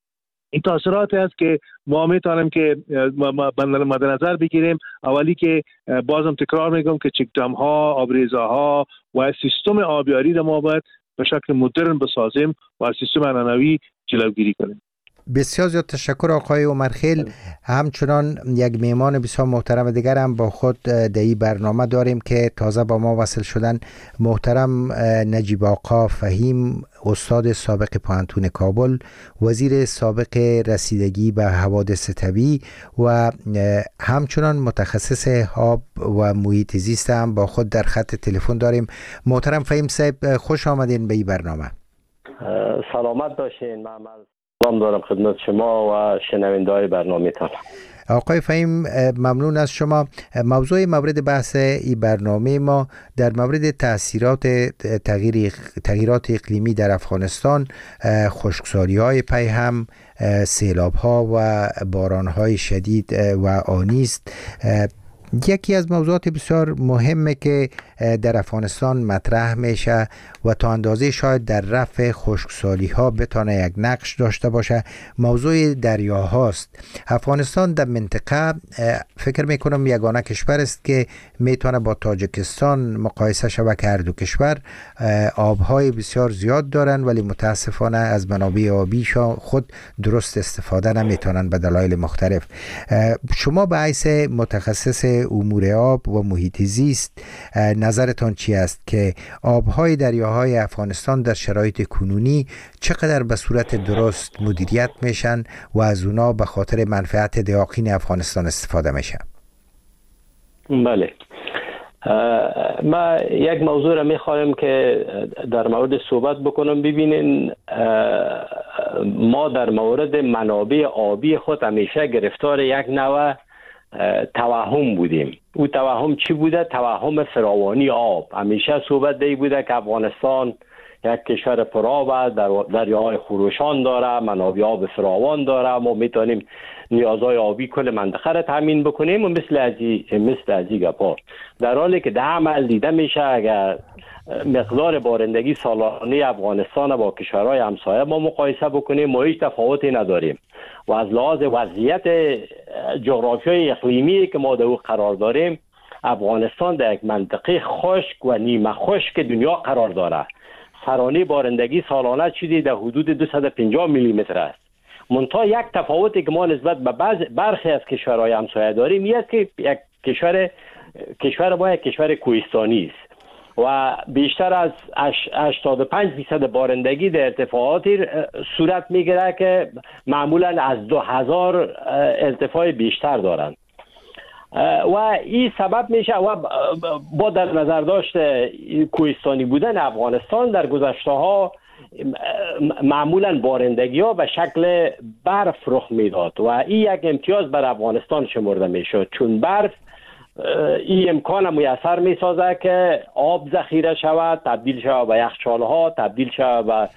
این تاثیراتی است که ما میتونیم که مد نظر بگیریم. اولی که بازم تکرار میگم که چک دم ها، آبریزها و سیستم آبیاری را ما باید به شکل مدرن بسازیم و از سیستم عنعنوی جلوگیری کنیم. بسیار زیاد تشکر آقای عمرخیل. همچنان یک میهمان بسیار محترم دیگر هم با خود در این برنامه داریم که تازه با ما وصل شدن. محترم نجیب آقا فهیم، استاد سابق پوهنتون کابل، وزیر سابق رسیدگی به حوادث طبیعی و همچنان متخصص آب و محیط زیست هم با خود در خط تلفن داریم. محترم فهیم صاحب، خوش آمدین به این برنامه. سلامت باشین. من سلام دارم خدمت شما و شنونده‌های برنامه‌تان. آقای فهیم، ممنون از شما. موضوع مورد بحث این برنامه ما در مورد تاثیرات تغییر تغییرات اقلیمی در افغانستان، خشکسالی‌های پیهم، سیلاب‌ها و باران‌های شدید و آنی است. یکی از موضوعات بسیار مهمه که در افغانستان مطرح میشه و تا اندازه شاید در رفع خشکسالی ها بتونه یک نقش داشته باشه، موضوع دریاهاست. افغانستان در منطقه فکر میکنم یگانه کشور است که میتونه با تاجیکستان مقایسه شود که هر دو کشور آبهای بسیار زیاد دارن ولی متاسفانه از منابع آبی خود درست استفاده نمیتونن به دلایل مختلف. شما به حیث متخصص امور آب و محیط زیست نظرتان چی است که آبهای دریاهای افغانستان در شرایط کنونی چقدر به صورت درست مدیریت میشن و از اونا به خاطر منفعت دهاقین افغانستان استفاده میشه؟ بله، ما یک موضوع را میخوایم که در مورد صحبت بکنم. ببینین، ما در مورد منابع آبی خود همیشه گرفتار یک نوع توهم بودیم. او توهم چی بوده؟ توهم فراوانی آب. همیشه صحبت دی بوده که افغانستان یک کشور پرآب است، در دریاهای خروشان داره، منابع آب فراوان داره، ما میتونیم نیازهای آبی کل منطقه را تامین بکنیم و مثل ازی مثل ازی گپا. در حالی که در عمل دیده میشه اگر مقدار بارندگی سالانه افغانستان با کشورهای همسایه ما مقایسه بکنیم ما هیچ تفاوتی نداریم و از لحاظ وضعیت جغرافیای اقلیمی که ما در او قرار داریم، افغانستان در یک منطقه خشک و نیمه خشک دنیا قرار داره. سرانه بارندگی سالانه شده در حدود دویست و پنجاه میلی متر است. منتها یک تفاوتی که ما نسبت به بعض برخی از کشورهای همسایه داریم این است که یک کشور کشور ما یک کشور کوهستانی است و بیشتر از هشتاد و پنج درصد بارندگی در ارتفاعاتی صورت میگیره که معمولا از دو هزار ارتفاع بیشتر دارند و این سبب میشه و با در نظر داشت کوهستانی بودن افغانستان در گذشته ها معمولا بارندگی ها به شکل برف رخ میداد و این یک امتیاز بر افغانستان شمرده میشد، چون برف این امکان میسر میسازه که آب ذخیره شود، تبدیل شود به یخچال ها، تبدیل شود به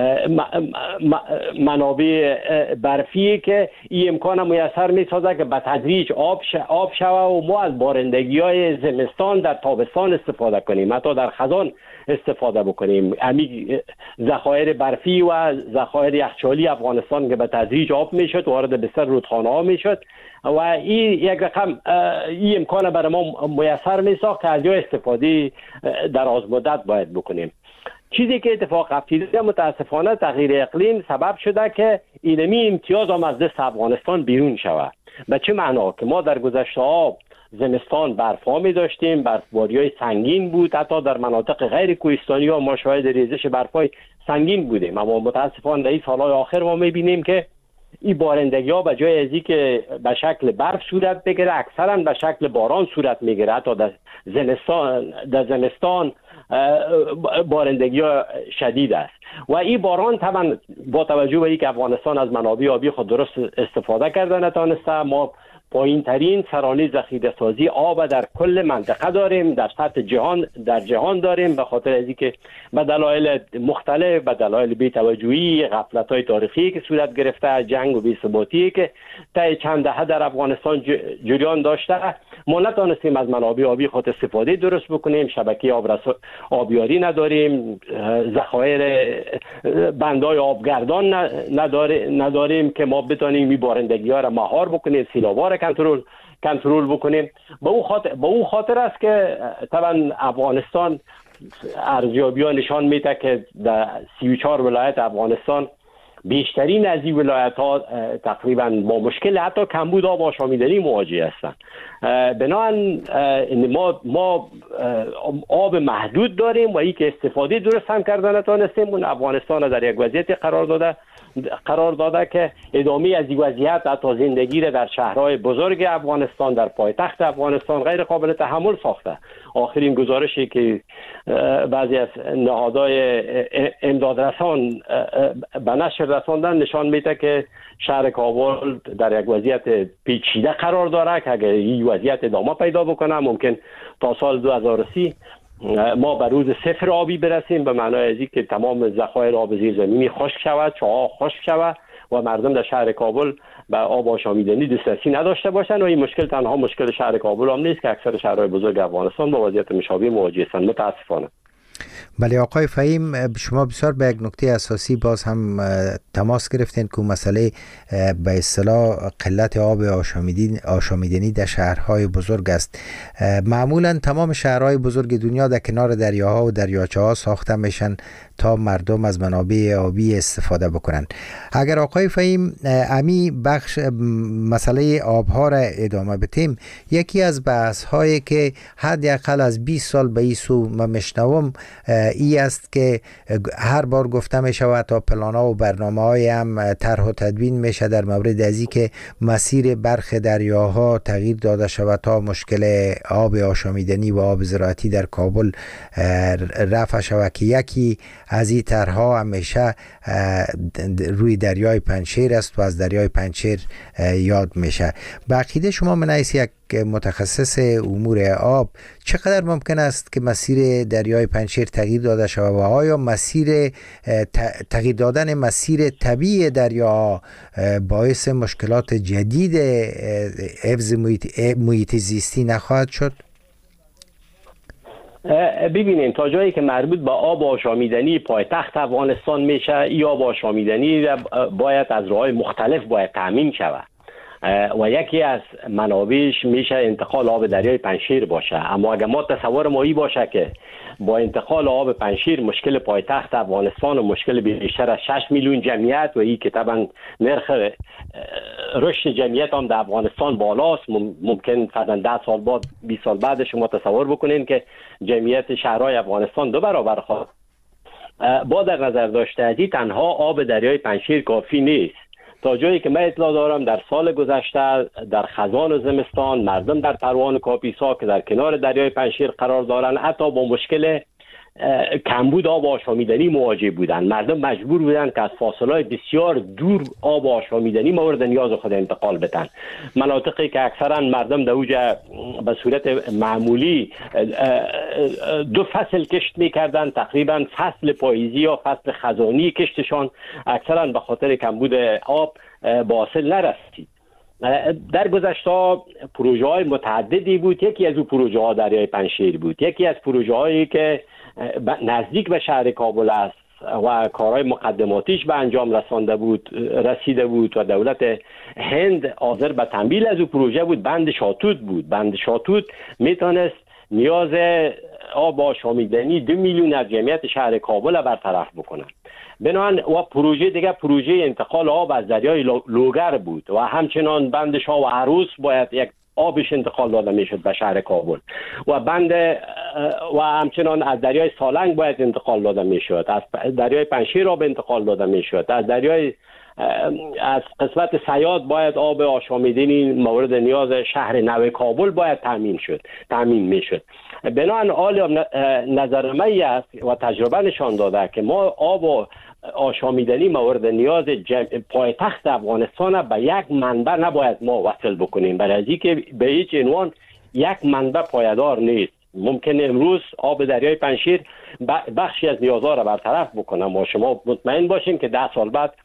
منابع برفی که این امکان میسر میسازه که به تدریج آب آب شود و ما از بارندگی های زمستان در تابستان استفاده کنیم، حتی در خزان استفاده بکنیم. امی ذخایر برفی و ذخایر یخچالی افغانستان که به تدریج آب میشد وارد بسیار رودخانه ها میشد و این یک رقم این امکان برای ما میسر میساخت که از جای استفاده در مدت باید بکنیم. چیزی که اتفاق افتاده متاسفانه تغییر اقلیم سبب شده که اینمی امتیاز هم از دست افغانستان بیرون شود. به چه معنا؟ که ما در گذشته ها زمستان برفا می داشتیم، برفباری های سنگین بود، حتی در مناطق غیر کوهستانی ها ما شاهد ریزش برفای سنگین بودیم، اما متاسفانه در این سالهای آخر ما می بینیم که این بارندگی ها به جای ازی که به شکل برف صورت بگیره اکثرا به شکل باران صورت میگیره. حتی در زمستان در زمستان بارندگی ها شدید است و این باران طبعا با توجه به اینکه افغانستان از منابع آبی خود درست استفاده کرده نتانسته، ما پایین ترین سرانه ذخیره سازی آب در کل منطقه داریم، در سطح جهان در جهان داریم، به خاطر از اینکه به دلایل مختلف، به دلایل بی‌توجهی، غفلت‌های تاریخی که صورت گرفته، جنگ و بی‌ثباتی که تا چند دهه در افغانستان جریان داشته، ما نتونستیم از منابع آبی خود استفاده درست بکنیم، شبکه آبرسا آبیاری نداریم، ذخایر بندهای آبگردان نداریم که ما بتونیم این بارندگی‌ها را مهار بکنیم، سیلاب‌ها را کنترل کنترل بکنیم. به اون خاطر به اون خاطر است که طبعا افغانستان ارزیابی‌ها نشان میده که در سی و چهار ولایت افغانستان بیشترین از این ولایت‌ها تقریبا با مشکل حتی کمبود آب آشامیدنی مواجه هستند. بنابراین ما ما آب محدود داریم و این که استفاده درست هم کردن نتونستیم. اون افغانستان در یک وضعیت قرار داده قرار داده که ادامه از این وضعیت حتی زندگی را در شهرهای بزرگ افغانستان، در پایتخت افغانستان غیر قابل تحمل ساخته. آخرین گزارشی که بعضی از نهادهای امدادرسان به نشر رساندن نشان میده که شهر کابل در یک وضعیت پیچیده قرار داره که اگر این وضعیت ادامه پیدا بکنه ممکن تا سال دو هزار و سی ما به روز صفر آبی برسیم، به معنای از این که تمام ذخایر آب زیرزمینی خشک شود، چاه‌ها خشک شود و مردم در شهر کابل به آب آشامیدنی دسترسی نداشته باشند. و این مشکل تنها مشکل شهر کابل هم نیست که اکثر شهرهای بزرگ افغانستان با وضعیت مشابه مواجه هستند متاسفانه. بله آقای فهیم، شما بسیار به یک نکته اساسی باز هم تماس گرفتین که مسئله به اصطلاح قلت آب آشامیدنی در شهرهای بزرگ است. معمولا تمام شهرهای بزرگ دنیا در کنار دریاها و دریاچه ها ساخته میشن تا مردم از منابع آبی استفاده بکنن. اگر آقای فهیم امی بخش مسئله آبها را ادامه بدیم، یکی از بحث هایی که حداقل از بیست سال به این سو من میشنوم ای است که هر بار گفته می شود تا پلانا و برنامه های هم طرح و تدوین میشه در مورد از این که مسیر برخ دریاها تغییر داده شود تا مشکل آب آشامیدنی و آب زراعتی در کابل رفع شود، که یکی از این طرحها همیشه روی دریای پنجشیر است و از دریای پنجشیر یاد میشه. به عقیده شما من حیث یک متخصص امور آب چقدر ممکن است که مسیر دریای پنجشیر تغییر داده شود و آیا مسیر تغییر دادن مسیر طبیعی دریا باعث مشکلات جدید حفظ محیط, محیط زیستی نخواهد شد؟ ببینیم تا جایی که مربوط به آب آشامیدنی پایتخت افغانستان میشه، این آب آشامیدنی باید از راه‌های مختلف باید تامین شود و یکی از منابعش میشه انتقال آب دریای پنجشیر باشه. اما اگر ما تصور ما این باشه که با انتقال آب پنجشیر مشکل پایتخت افغانستان و مشکل بیشتر از شش میلیون جمعیت و این که طبعا نرخ رشد جمعیت هم در افغانستان بالاست، ممکن فرضاً ده سال بعد بیست سال بعد شما تصور بکنین که جمعیت شهرهای افغانستان دو برابر خواهد. با در نظر داشته تنها آب دریای پنجشیر کافی نیست. تا جایی که من اطلاع دارم در سال گذشته در خزان و زمستان مردم در پروان و کاپیسا که در کنار دریای پنجشیر قرار دارن حتی با مشکل کمبود آب آشامیدنی مواجه بودن. مردم مجبور بودن که از فاصله بسیار دور آب آشامیدنی مورد نیاز خود انتقال بدن. مناطقی که اکثرا مردم در اوجه به صورت معمولی دو فصل کشت میکردن، تقریبا فصل پاییزی یا فصل خزانی کشتشان اکثرا به خاطر کمبود آب به حاصل نرسید. در گذشته پروژه های متعددی بود. یکی از اون پروژه ها دریای پنجشیر بود. یکی از پروژه هایی که نزدیک به شهر کابل است و کارهای مقدماتیش به انجام رسانده بود رسیده بود و دولت هند حاضر به تمویل از اون پروژه بود. بند شاتوت بود. بند شاتوت میتونست نیاز آب آشامیدنی دو میلیون از جمعیت شهر کابل برطرف بکنه. بنابراین و پروژه دیگه پروژه انتقال آب از دریای لوگر بود و همچنان بند شاه و عروس باید یک آبش انتقال داده میشد به شهر کابل و بند و همچنان از دریای سالنگ باید انتقال داده میشد، از دریای پنجشیر آب انتقال داده میشد، از دریای از قسمت صیاد باید آب آشامیدنی مورد نیاز شهر نو کابل باید تامین شد تامین میشد. بنابراین حال نظر من است و تجربه نشان داده که ما آب آشامیدنی مورد نیاز پایتخت افغانستان به یک منبع نباید ما وصل بکنیم، برای از اینکه به هیچ عنوان یک منبع پایدار نیست. ممکن امروز آب دریای پنجشیر بخشی از نیازها را برطرف بکنه، ما شما مطمئن باشیم که ده سال بعد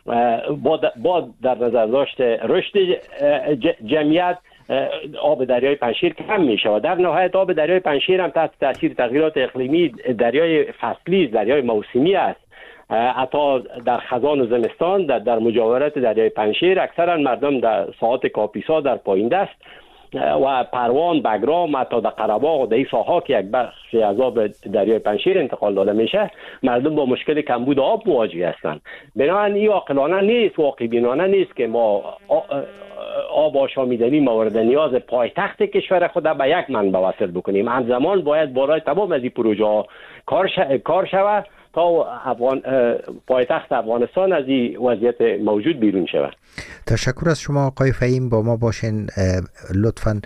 با در نظر داشته رشد جمعیت آب دریای پنجشیر کم میشه و در نهایت آب دریای پنجشیر هم تحت تاثیر تغییرات اقلیمی دریای فصلی دریای موسمی است. حتی در خزان و زمستان در, در مجاورت دریای پنجشیر اکثرا مردم در ساعات کاپیسا در پایین دست و پروان، بگرام، حتی در قره‌باغ و در این ساحات که یک بخشی از آب دریای پنجشیر انتقال داده میشه، مردم با مشکل کمبود آب مواجه هستند. بنابراین این عاقلانه نیست، واقع بینانه نیست که ما آب آشامیدنی مورد نیاز پایتخت کشور خود به یک منبع وصل بکنیم. همزمان باید بالای تمام از این پروژه ها کار کار شود تا افغان پایتخت افغانستان از این وضعیت موجود بیرون شود. تشکر از شما آقای فهیم، با ما باشین. لطفاً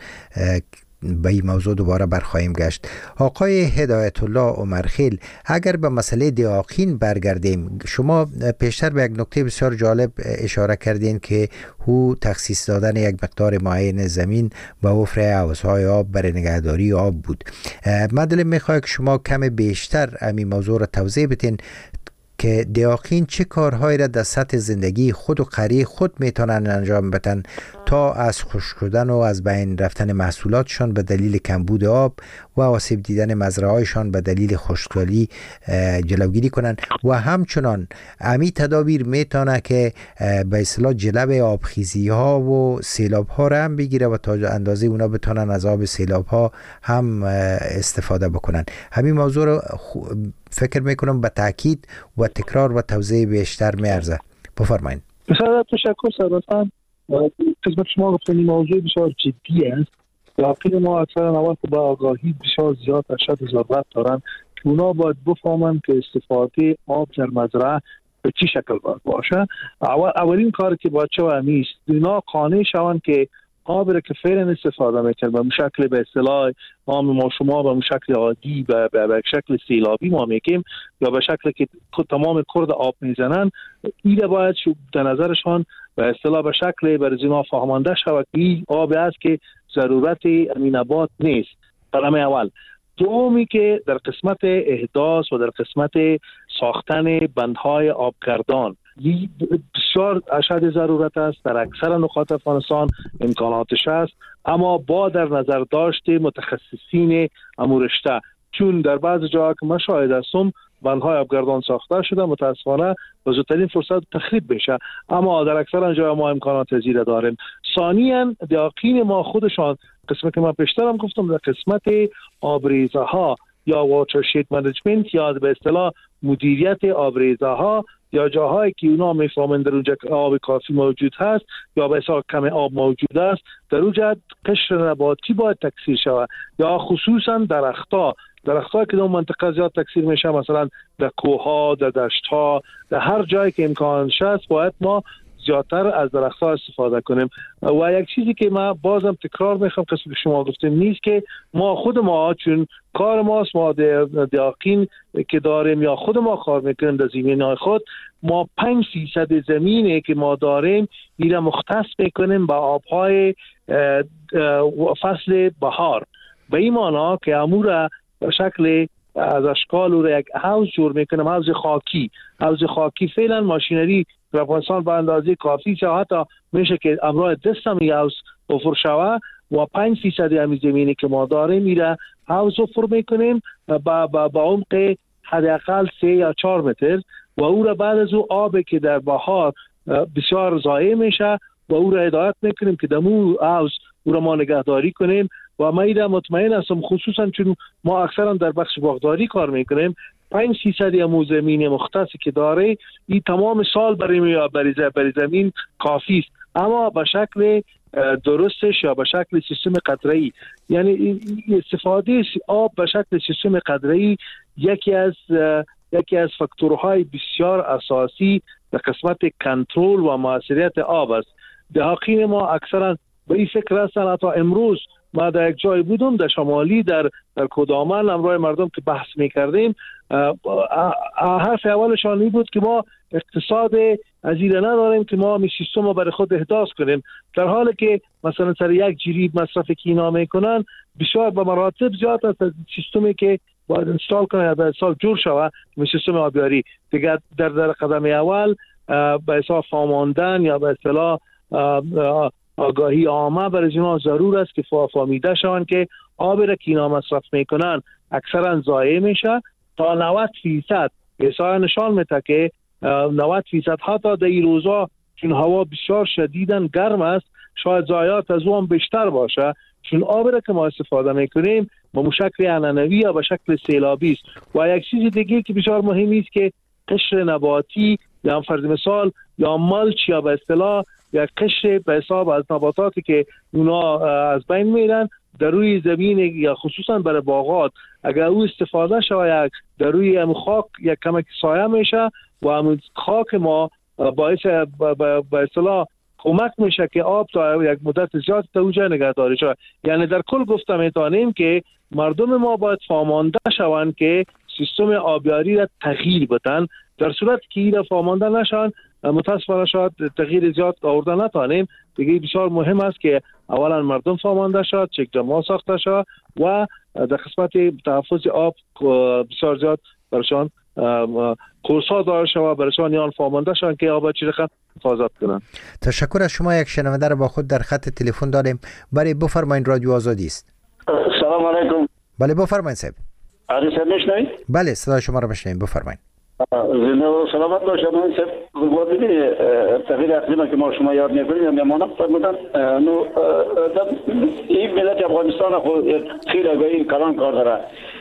به این موضوع دوباره برخواهیم گشت. آقای هدایت الله عمرخیل، اگر به مسئله دیاقین برگردیم، شما پیشتر به یک نکته بسیار جالب اشاره کردین که هو تخصیص دادن یک مقدار معین زمین به وفر حوضهای آب برای نگهداری آب بود. من دلم میخواد که شما کم بیشتر همین موضوع را توضیح بدین که دیاقین چه کارهایی را در سطح زندگی خود و قریه خود میتونن انجام بدن تا از خشک شدن و از بین رفتن محصولاتشان به دلیل کمبود آب و آسیب دیدن مزرعه‌هایشان به دلیل خشکسالی جلوگیری کنن و همچنان امی تدابیر میتونه که به اصطلاح جلب آبخیزی ها و سیلاب ها را هم بگیره و تا اندازه اونا بتونن از آب سیلاب ها هم استفاده بکنن. همین موضوع رو فکر میکنم به تاکید و تکرار و توضیح بیشتر میارزه. بفرمایید. بسیار تشکر سربستان. خدمت شما گفتم این موضوع بسیار جدی است. واقعا ما اکثرا اول با آگاهی بسیار زیاد ارشد ضرورت دارن که اونا باید بفهمن که استفاده آب در مزرعه به چه شکل باید باشه. اول اولین کاری که باید شود نیست اونا قانع شوند که آب را که فعلا استفاده میکنن به شکل به اصطلاح عام ما شما به شکل عادی به به شکل سیلابی ما میگیم یا به شکل که تمام کرد آب میزنن، این باید در نظرشان به اصطلاح به شکل بر زینا فهمانده شود که این آب است که ضرورت امین نبات نیست. کلمه اول. دومی که در قسمت احداث و در قسمت ساختن بندهای آبگردان بسیار اشد ضرورت است. در اکثر نقاط افغانستان امکاناتش است، اما با در نظر داشت متخصصین امورشته، چون در بعض جاها که من شاهد هستم بندهای آبگردان ساخته شده متاسفانه و زودترین فرصت تخریب بشه، اما در اکثر جاها ما امکانات زیر داریم. ثانیاً دیاقین ما خودشان قسمت که من پیشترم گفتم در قسمت آبریزه ها یا واترشید منیجمنت یا به اصطلاح مدیریت آبریزه ها یا جاهایی که اونا میفهمن در اونجا آب کافی موجود هست یا به حساب کم آب موجود است، در اونجا قشر نباتی باید تکثیر شود یا خصوصا درختها درختها که در منطقه زیاد تکثیر میشه، مثلا در کوهها، در دشتها، در هر جایی که امکانش هست باید ما زیادتر از درختها استفاده کنیم. و یک چیزی که ما بازم تکرار میخوام قسم که شما گفتیم نیست که ما خود ما چون کار ماست ما دیاقین که داریم یا خود ما کار میکنیم در زمینهای خود، ما پنج فیصد زمینه که ما داریم ایره مختص میکنیم به آبهای فصل بهار، به این معنا که امور به شکل از اشکال و یک حوض جور میکنیم، حوض خاکی. حوض خاکی فعلا ماشینری در افغانستان به اندازه کافی چه حتی میشه که امراه دستم یه حوض افر شوه و پنج فیصد همین زمینی که ما داریم میره حوض افر میکنیم با, با, با عمق حداقل سه یا چهار متر و او را بعد از او آب که در بهار بسیار ضایع میشه و او را هدایت میکنیم که دمو حوض او را ما نگهداری کنیم. و ما ایده مطمئن هستم خصوصا چون ما اکثرا در بخش باغداری کار میکنیم، پنج فیصد امو زمین مختصی که داره این تمام سال برای برای زمین کافی است، اما به شکل درستش یا به شکل سیستم قطره‌ای، یعنی استفاده آب به شکل سیستم قطره‌ای یکی از یکی از فاکتورهای بسیار اساسی در قسمت کنترل و مؤثریت آب است. دهاقین ما اکثرا به این فکر هستند، حتی امروز ما در یک جای بودم در شمالی در در کدامن همراه مردم که بحث میکردیم، حرف اولشان این بود که ما اقتصاد عزیزی نداریم که ما می سیستم رو برای خود احداث کنیم، در حالی که مثلا سر یک جریب مصرف که اینا میکنن بسیار به مراتب زیاد است از سیستمی که باید انستال کنه یا به حساب جور شوه به سیستم آبیاری. دیگه در در قدم اول به حساب فهماندن یا به اصطلاح آگاهی عامه برای اینا ضرور است که فهمیده شوند که آبی را که اینا مصرف میکنن اکثرا ضایع میشه. تا نود فیصد احصایه نشان میده که نود فیصد حتی در این روزا چون هوا بسیار شدیداً گرم است شاید ضایعات از اون بیشتر باشه، چون آبی را که ما استفاده میکنیم به شکل عنعنوی یا به شکل سیلابی است. و یک چیز دیگه که بسیار مهمی است که قشر نباتی یا فرض مثال یا مالچ یا به اصطلاح یا قشر به حساب از نباتاتی که اونا از بین میرن در روی زمین یا خصوصا برای باغات اگر او استفاده شود در روی هم خاک یک کمک سایه میشه و هم خاک ما باعث به اصطلاح کمک میشه که آب تا یک مدت زیاد تا اونجا نگهداری شود. یعنی در کل گفته میتونیم که مردم ما باید فهمانده شوند که سیستم آبیاری را تغییر بدن. در صورت که این را فهمانده نشن متاسفانه شاید تغییر زیاد آورده نتانیم. دیگه بسیار مهم است که اولا مردم فهمانده شد، چک جمع ساخته شد و در قسمت تحفظ آب بسیار زیاد برشان کورس‌ها داشته شود، برشان یان فهمانده شدن که آب چی رقم حفاظت کنن. تشکر از شما. یک شنونده را با خود در خط تلفن داریم. برای بفرمایید، رادیو آزادی است. سلام علیکم. بله بفرمایید صاحب. علی صاحب میشنوید؟ بله صدای شما را میشنویم، بفرمایید. زنده و سلامت باشید. من صاحب گفتید تغییر اقلیم که ما شما یاد میکنید میمانم فرمودن نو این ملت افغانستان خود خیلی آگاهی کلان کار داره.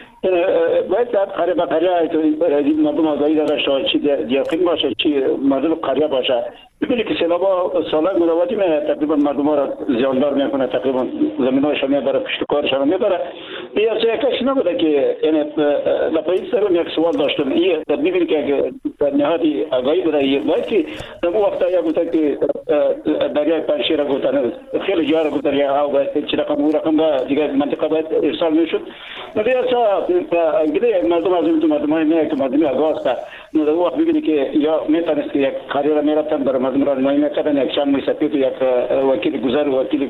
باید در قریه به قریه مردم آگاهی داره شاید چی دیقین باشه چی مردم قریه باشه. ببینید که سیلابا سالک مداواتی می تقریبا مردم ها را زیاندار میکنه، تقریبا زمین هایشان میبره، پشت کارشان میبره. این اصلا یکیش نبوده که یعنی لپایی سرم یک سوال داشتم. این ببینید که در نهادی آگاهی بوده باید که در اون وقتا یا گفتن که دریای پنشیر را گفتن خیلی جا را گفتن یا ها باید چی رقم اون رقم با دیگه منطقه باید ارسال میشد. نده اصلا گده مردم از این تو مردم های میه که مردمی آگاه است. نده اون وقت ببینید که یا میتونست که یک قریه را میرفتن برای مردم را نمایی میکردن، یک شام میسپید و یک وکیل گذر و وکیل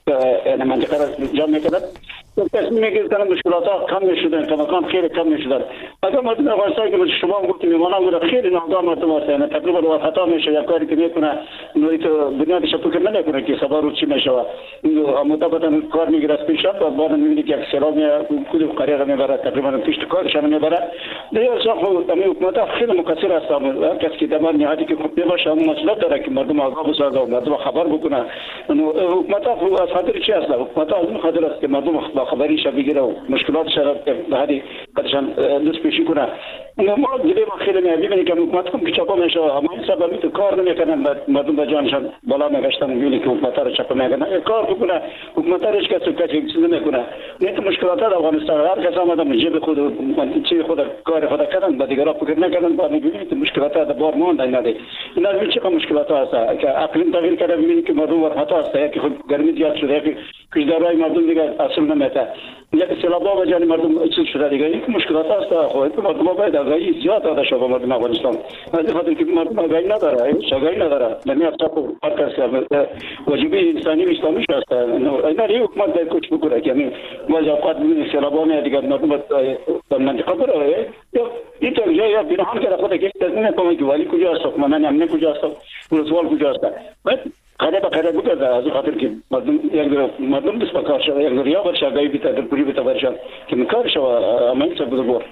منطقه را جمع میکردن. تصمیم میگرفتن مشکلات ها کم میشدن، کمکان خیلی کم میشدن. اگر مردم افغانستان که شما هم گفتیم میمانم بوده خیلی ناگاه مردم هستن، تقریبا رو خطا میشه یک کاری که میکنه نوعی تو بنیادش فکر نمیکنه که سبا رو چی میشه و مطابقا کار میگیره از پیش رفت و بعد میبینی که یک سیلاب کدوم قریه میبره تقریبا پشت کارشان میبره. دیگه اصلا همین حکومت ها خیلی مقصر هستن. کسی که در نهادی که خوب باشه هم مسئولیت داره که مردم آگاه بسازه و مردم خبر بکنه. حکومت ها از خاطر چی هست؟ حکومت ها از این خاطر است که مردم خبریش بگیره و مشکلاتش را به حدی قدشان دست پیشی کنه. ما دیگه ما خیلی می‌بینیم که حکومت هم که چاپا میشه اما این سبب تو کار نمیکنن، مردم به جانشان بالا میگشتن می‌بینیم که حکومت را چاپا میکنن. کار بکنه حکومت را هیچ کسی چیزی نمیکنه. این مشکلات در افغانستان هر کس آمدن جیب خود چی خود کار خود کردن و دیگران فکر نکردن بعد می‌بینیم که مشکلات در بار ماندن نده. این از چه مشکلات هست که اقلیم تغییر کرده می‌بینیم که مردم ورختا است که خود گرمی زیاد شده که کشدارای مردم دیگه اصلا نمیته. یک سیلابا و جانی مردم چیز شده دیگه این مشکلات هست. خود مردم باید آگاهی زیاد داده شده مردم افغانستان. از خاطر که مردم آگاهی نداره، آگاهی نداره. دنیا اصلا هر کس که واجبی انسانی اسلامی هست. اینا ری حکومت باید کچ بکنه که یعنی واجبات سیلابا نه دیگه مردم در منطقه بره. این تو جای بیرون که خود که تضمین کنه که ولی کجا است، من امن کجا است، ولسوال کجا است. باید قرار به قرار بکنه از خاطر که مردم یک مردم دست بکار شد یک دریا برش آگاهی بیت در پوری بیت برشان که مکار شد امن سر بزرگ.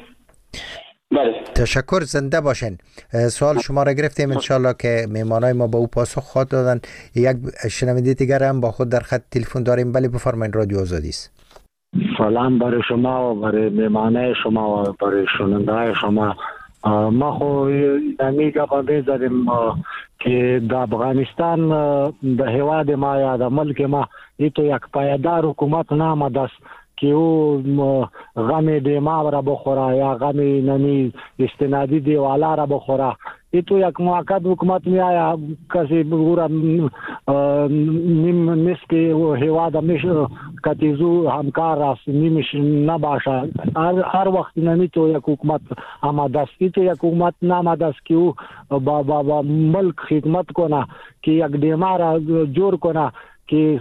بله تشکر، زنده باشین. سوال شما را گرفتیم انشالله که میمانای ما به او پاسخ خواهد دادن. یک شنونده دیگر هم با خود در خط تلفن داریم. بله بفرمایید، رادیو آزادی است. سلام برای شما و برای میمانای شما و برای شنونده شما. ما خو نمیگه باندې زدیم که د افغانستان د هیواد ما یا د ملک ما ایتو یک پایدار حکومت نامه است که او غم دیما را بخوره یا غم نمی استنادی دیوالا را بخوره. ایتو یک موقت حکومت می آیا کسی بگوره نیم نصف هیواد میشه کتیزو همکار است نیمش نباشه. هر هر وقت نمی تو یک حکومت آماده است، تو یک حکومت ناماده است که او با با با ملک خدمت کنه، که یک بیمار جور کنه، که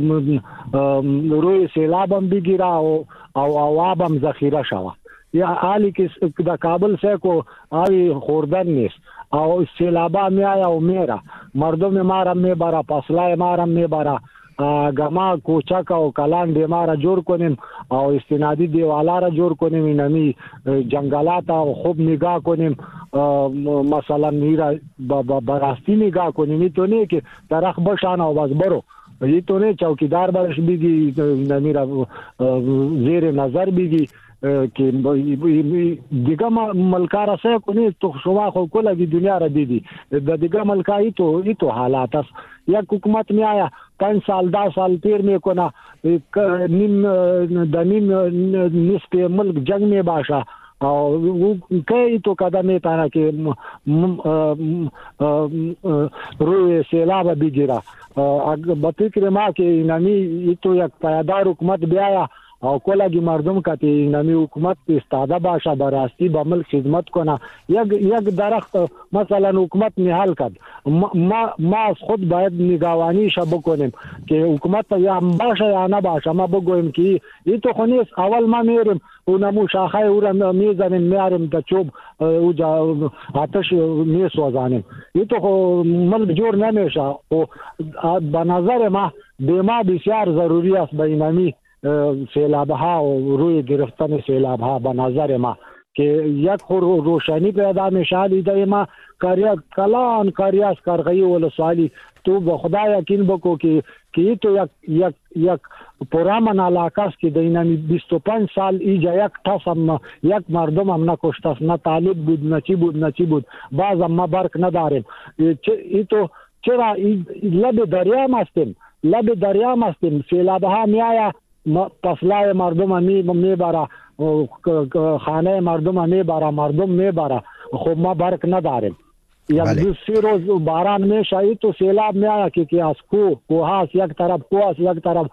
روی سیلاب هم بگیره او او آب هم ذخیره شوه. یا حالی که در کابل سیکو آوی خوردن نیست، او سیلابا میآید و میره، مردم ما را میبره، فصلای ما را میبره. گما کوچک او کلان بیمار جور کنیم او استنادی دیوالا را جور کنیم، اینمی جنگلات او خوب نگاه کنیم، مثلا میرا براستی نگاه کنیم. تو نه که درخت بشان او بس برو، یہ تو نه چوکیدار برش بگی نمیرا زیر نظر بگی که دیگه ملکا را سه کنی تو شما خو کلگی دنیا را دیدی. دیگه ملکا ای تو ای تو حالات است. یک حکومت می آیا پنج سال ده سال تیر می کنه، نیم دا نیم نصف ملک جنگ می باشه او که تو قدم می تانه که روی سیلاب بگیره. بطیقر ما که اینمی تو یک پایدار حکومت بیایا او کلگی مردم که اینمی حکومت استاده باشه، براستی با ملک خدمت کنه. یک یک درخت مثلا حکومت نحل کرد، ما ما از خود باید نگاهانیش بکنیم که حکومت یا باشه یا نباشه. ما بگویم که این تو خونیست، اول ما میریم اونمو شاخه او را میزنیم، میاریم تا چوب او جا آتش میسوزانیم. این تو ملک جور نمیشه. به نظر ما بیمه بسیار ضروری است به اینمی سیلاب ها و روی گرفتن سیلاب ها. به نظر ما که یک روشنی پیدا میشه. لیده ما کاریات کلان کاریاس کارغی ولسوالی تو به خدا یقین بکو که که تو یک یک یک پرامن علاقه است که دینمی بیست و پنج سال ایجا یک تصم یک مردم هم نکشته است، نه طالب بود نه چی بود نه چی بود. باز هم ما برک نداریم. ای تو چرا لب دریا هستیم، لب دریا هستیم، سیلاب ها میآید فصلای مردم هم میبره، خانه مردم هم میبره، مردم میبره. خب ما برک نداریم. یک دو سی روز باران میشه ای تو سیلاب میآید که که از کو کوهاست، یک طرف کوه است یک طرف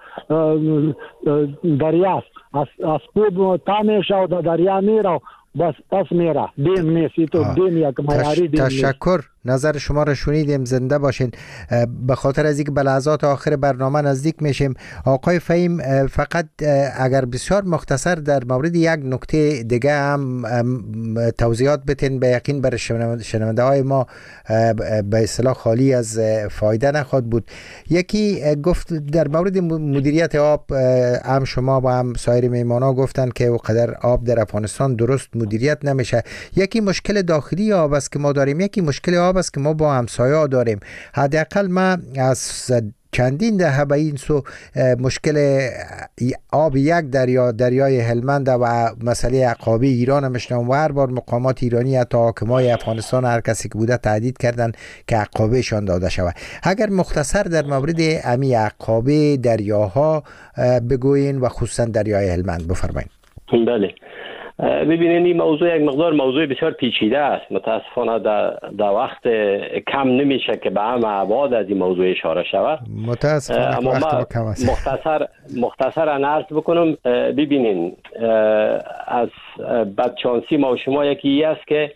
دریاست. از کو تا میشه و دریا میره بس پس میره دیم نیست. تو دیم یک معیاری دیم. تشکر، نظر شما را شنیدیم. زنده باشین. به خاطر از اینکه به لحظات آخر برنامه نزدیک میشیم، آقای فهیم فقط اگر بسیار مختصر در مورد یک نکته دیگه هم توضیحات بتین، به یقین برای شنونده های ما به اصطلاح خالی از فایده نخواهد بود. یکی گفت در مورد مدیریت آب، هم شما و هم سایر میمانا گفتن که وقدر آب در افغانستان درست مدیریت نمیشه. یکی مشکل داخلی آب است که ما داریم، یکی مشکل آب است که ما با همسایه‌ها داریم. حداقل ما از چندین دهه به این سو مشکل آب یک دریا دریای هلمند و مسئله عقابه ایران هم میشنم و هر بار مقامات ایرانی حتی حاکمای افغانستان هر کسی که بوده تهدید کردن که عقابهشان داده شود. اگر مختصر در مورد امی عقابه دریاها بگوین و خصوصا دریای هلمند بفرمایید. بله، ببینید این موضوع یک مقدار موضوع بسیار پیچیده است. متاسفانه در, در وقت کم نمیشه که به همه ابعاد از این موضوع اشاره شود. متاسفانه اما وقت کم است. مختصر مختصرا عرض بکنم. ببینین از بدشانسی ما و شما یکی است که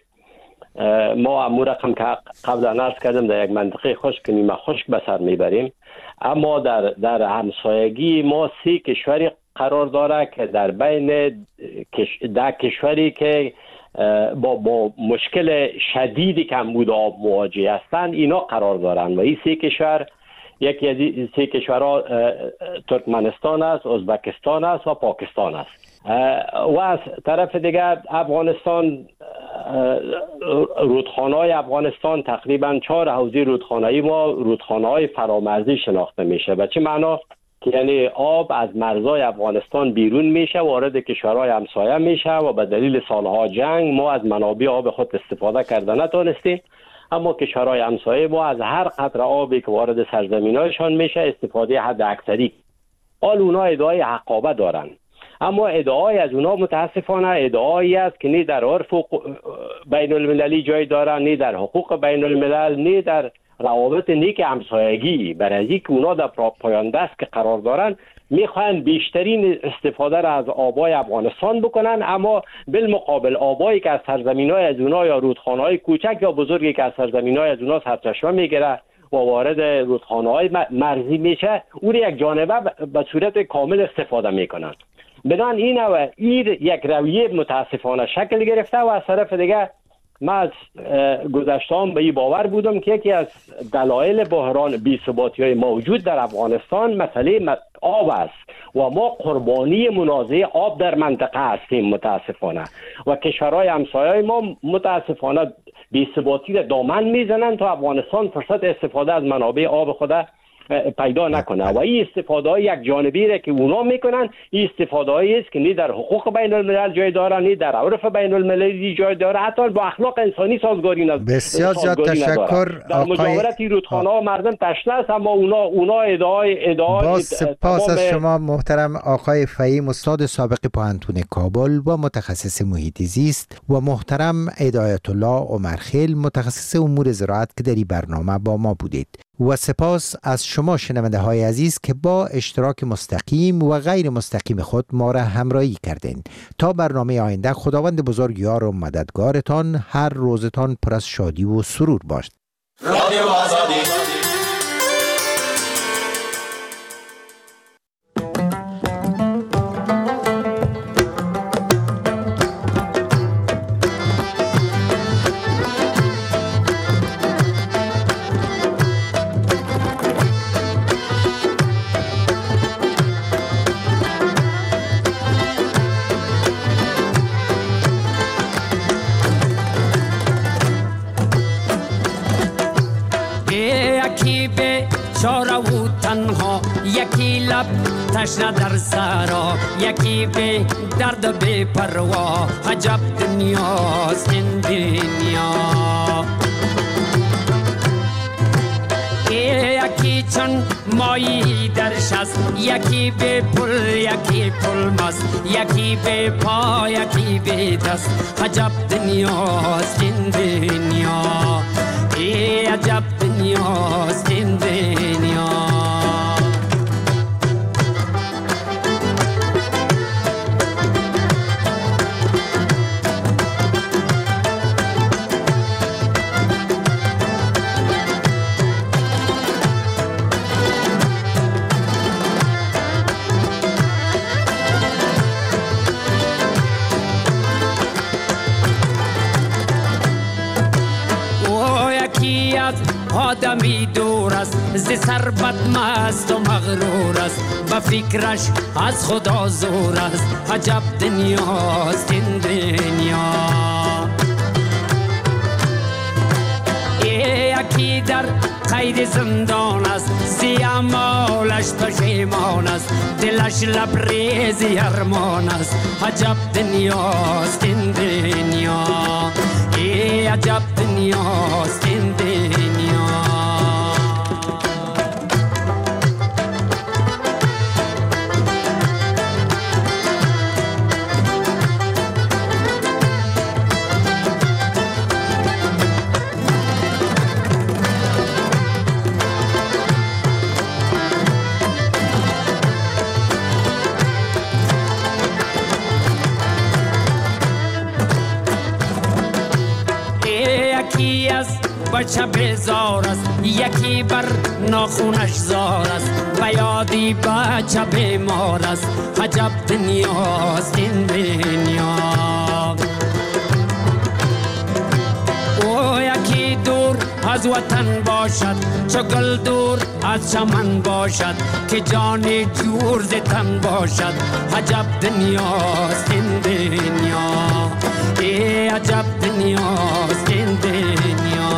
ما امور رقم که قبلا عرض کردم در یک منطقه خشک نیمه خشک به سر میبریم، اما در در همسایگی ما سه کشوری قرار داره که در بین ده کشوری که با, با مشکل شدیدی کمبود آب مواجه هستند اینا قرار دارند و این سه کشور، یکی از این سه کشورها ترکمنستان است، ازبکستان است و پاکستان است. و از طرف دیگر افغانستان، رودخانه‌های افغانستان تقریبا چهار حوزه رودخانه‌ای ما رودخانه‌های فرامرزی شناخته میشه. به چه معنا؟ که یعنی آب از مرزهای افغانستان بیرون میشه، وارد کشورهای همسایه میشه و به دلیل سالها جنگ ما از منابع آب خود استفاده کرده نتونستیم، اما کشورهای همسایه ما از هر قطره آبی که وارد سرزمینایشان میشه استفاده حد اکثری. حال اونا ادعای حقابه دارن، اما ادعای از اونا متاسفانه ادعایی است که نه در عرف بین المللی جای دارن، نه در حقوق بین الملل، نه در روابط نیک همسایگی برای اینکه اونا در پایان دست که قرار دارن میخواین بیشترین استفاده را از آبای افغانستان بکنن، اما بالمقابل آبایی که از سرزمین‌های از اونا یا رودخانه‌های کوچک یا بزرگی که از سرزمین‌های از اونا سرچشمه میگیره و وارد رودخانه‌های مرزی میشه، اون یک جانبه به صورت کامل استفاده میکنن. بدان این و این یک رویه متاسفانه شکل گرفته و از طرف دیگه من از گذشته‌ام به این باور بودم که یکی از دلایل بحران بی‌ثباتی‌های موجود در افغانستان مسئله آب است و ما قربانی منازعه آب در منطقه هستیم متاسفانه و کشورهای همسایه ما متاسفانه بی‌ثباتی را دامن میزنند تا افغانستان فرصت استفاده از منابع آب خود پیدا نکنه و این استفاده های یک جانبی را که اونا میکنن، این استفاده هایی است که نه در حقوق بین الملل جای داره، نه در عرف بین المللی جای داره، حتی با اخلاق انسانی سازگاری نداره. بسیار زیاد تشکر. در مجاورت رودخانه ها مردم تشنه است، اما اونا اونا ادعای ادعای با سپاس از شما محترم آقای فهیم، استاد سابق پوهنتون کابل و متخصص محیط زیست، و محترم هدایت الله عمرخیل متخصص امور زراعت که در این برنامه با ما بودید. و سپاس از شما شنونده های عزیز که با اشتراک مستقیم و غیر مستقیم خود ما را همراهی کردین. تا برنامه آینده، خداوند بزرگ یار و مددگارتان، هر روزتان پر از شادی و سرور باشد. رادیو آزادی. یکی لب تشنه در سرا، یکی به درد بی پروا، عجب دنیاست این دنیا. یکی چون مایی در شست، یکی به پل یکی پل مست، یکی به پا یکی به دست، عجب دنیاست این دنیا. ای عجب دنیاست این دنیا. آدمی دور است ز ثروت مست و مغرور است، به فکرش از خدا زور است، عجب دنیاست این دنیا. یکی در قید زندان است، زیامالش پشیمان است، دلش لبریز ارمان است، عجب دنیاست این دنیا. ای عجب دنیاست این دنیا. بچه بیزار است، یکی بر ناخونش زار است، و یادی بچه بیمار است، عجب دنیاست این دنیا. او یکی دور از وطن باشد، چو گل دور از چمن باشد، که جان جور ز تن باشد، عجب دنیاست این دنیا. ای عجب دنیاست این دنیا.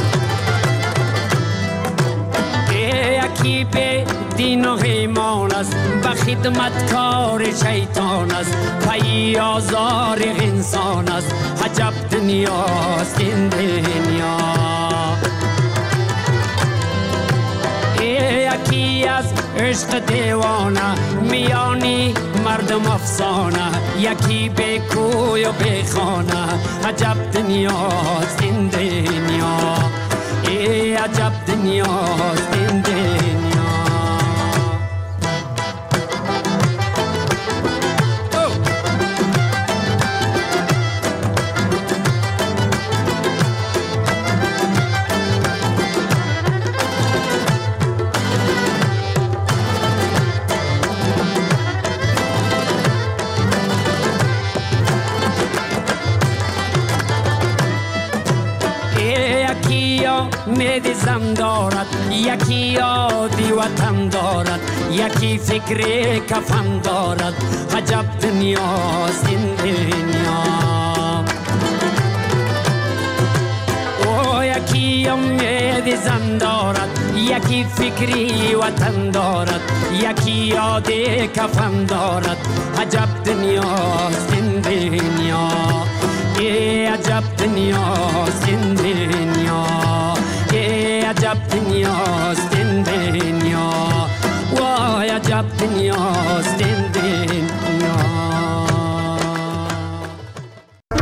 دین و ایمان است، خدمتکار شیطان است، پی آزار انسان است، عجب دنیاست این دنیا. یکی از عشق دیوانه میانی مردم افسانه، یکی به کوی و به خانه، عجب دنیاست این دنیا، ای عجب دنیاست این دنیا. امید زم دارد، یکی یادی وطن دارد، یکی فکر کفن دارد، عجب دنیاست این دنیا. او یکی امید زم دارد، یکی فکری وطن دارد، یکی یادی کفن دارد، عجب دنیاست این دنیا، ای عجب دنیاست این دنیا، ای عجب دنیاست این دنیا، وای عجب دنیاست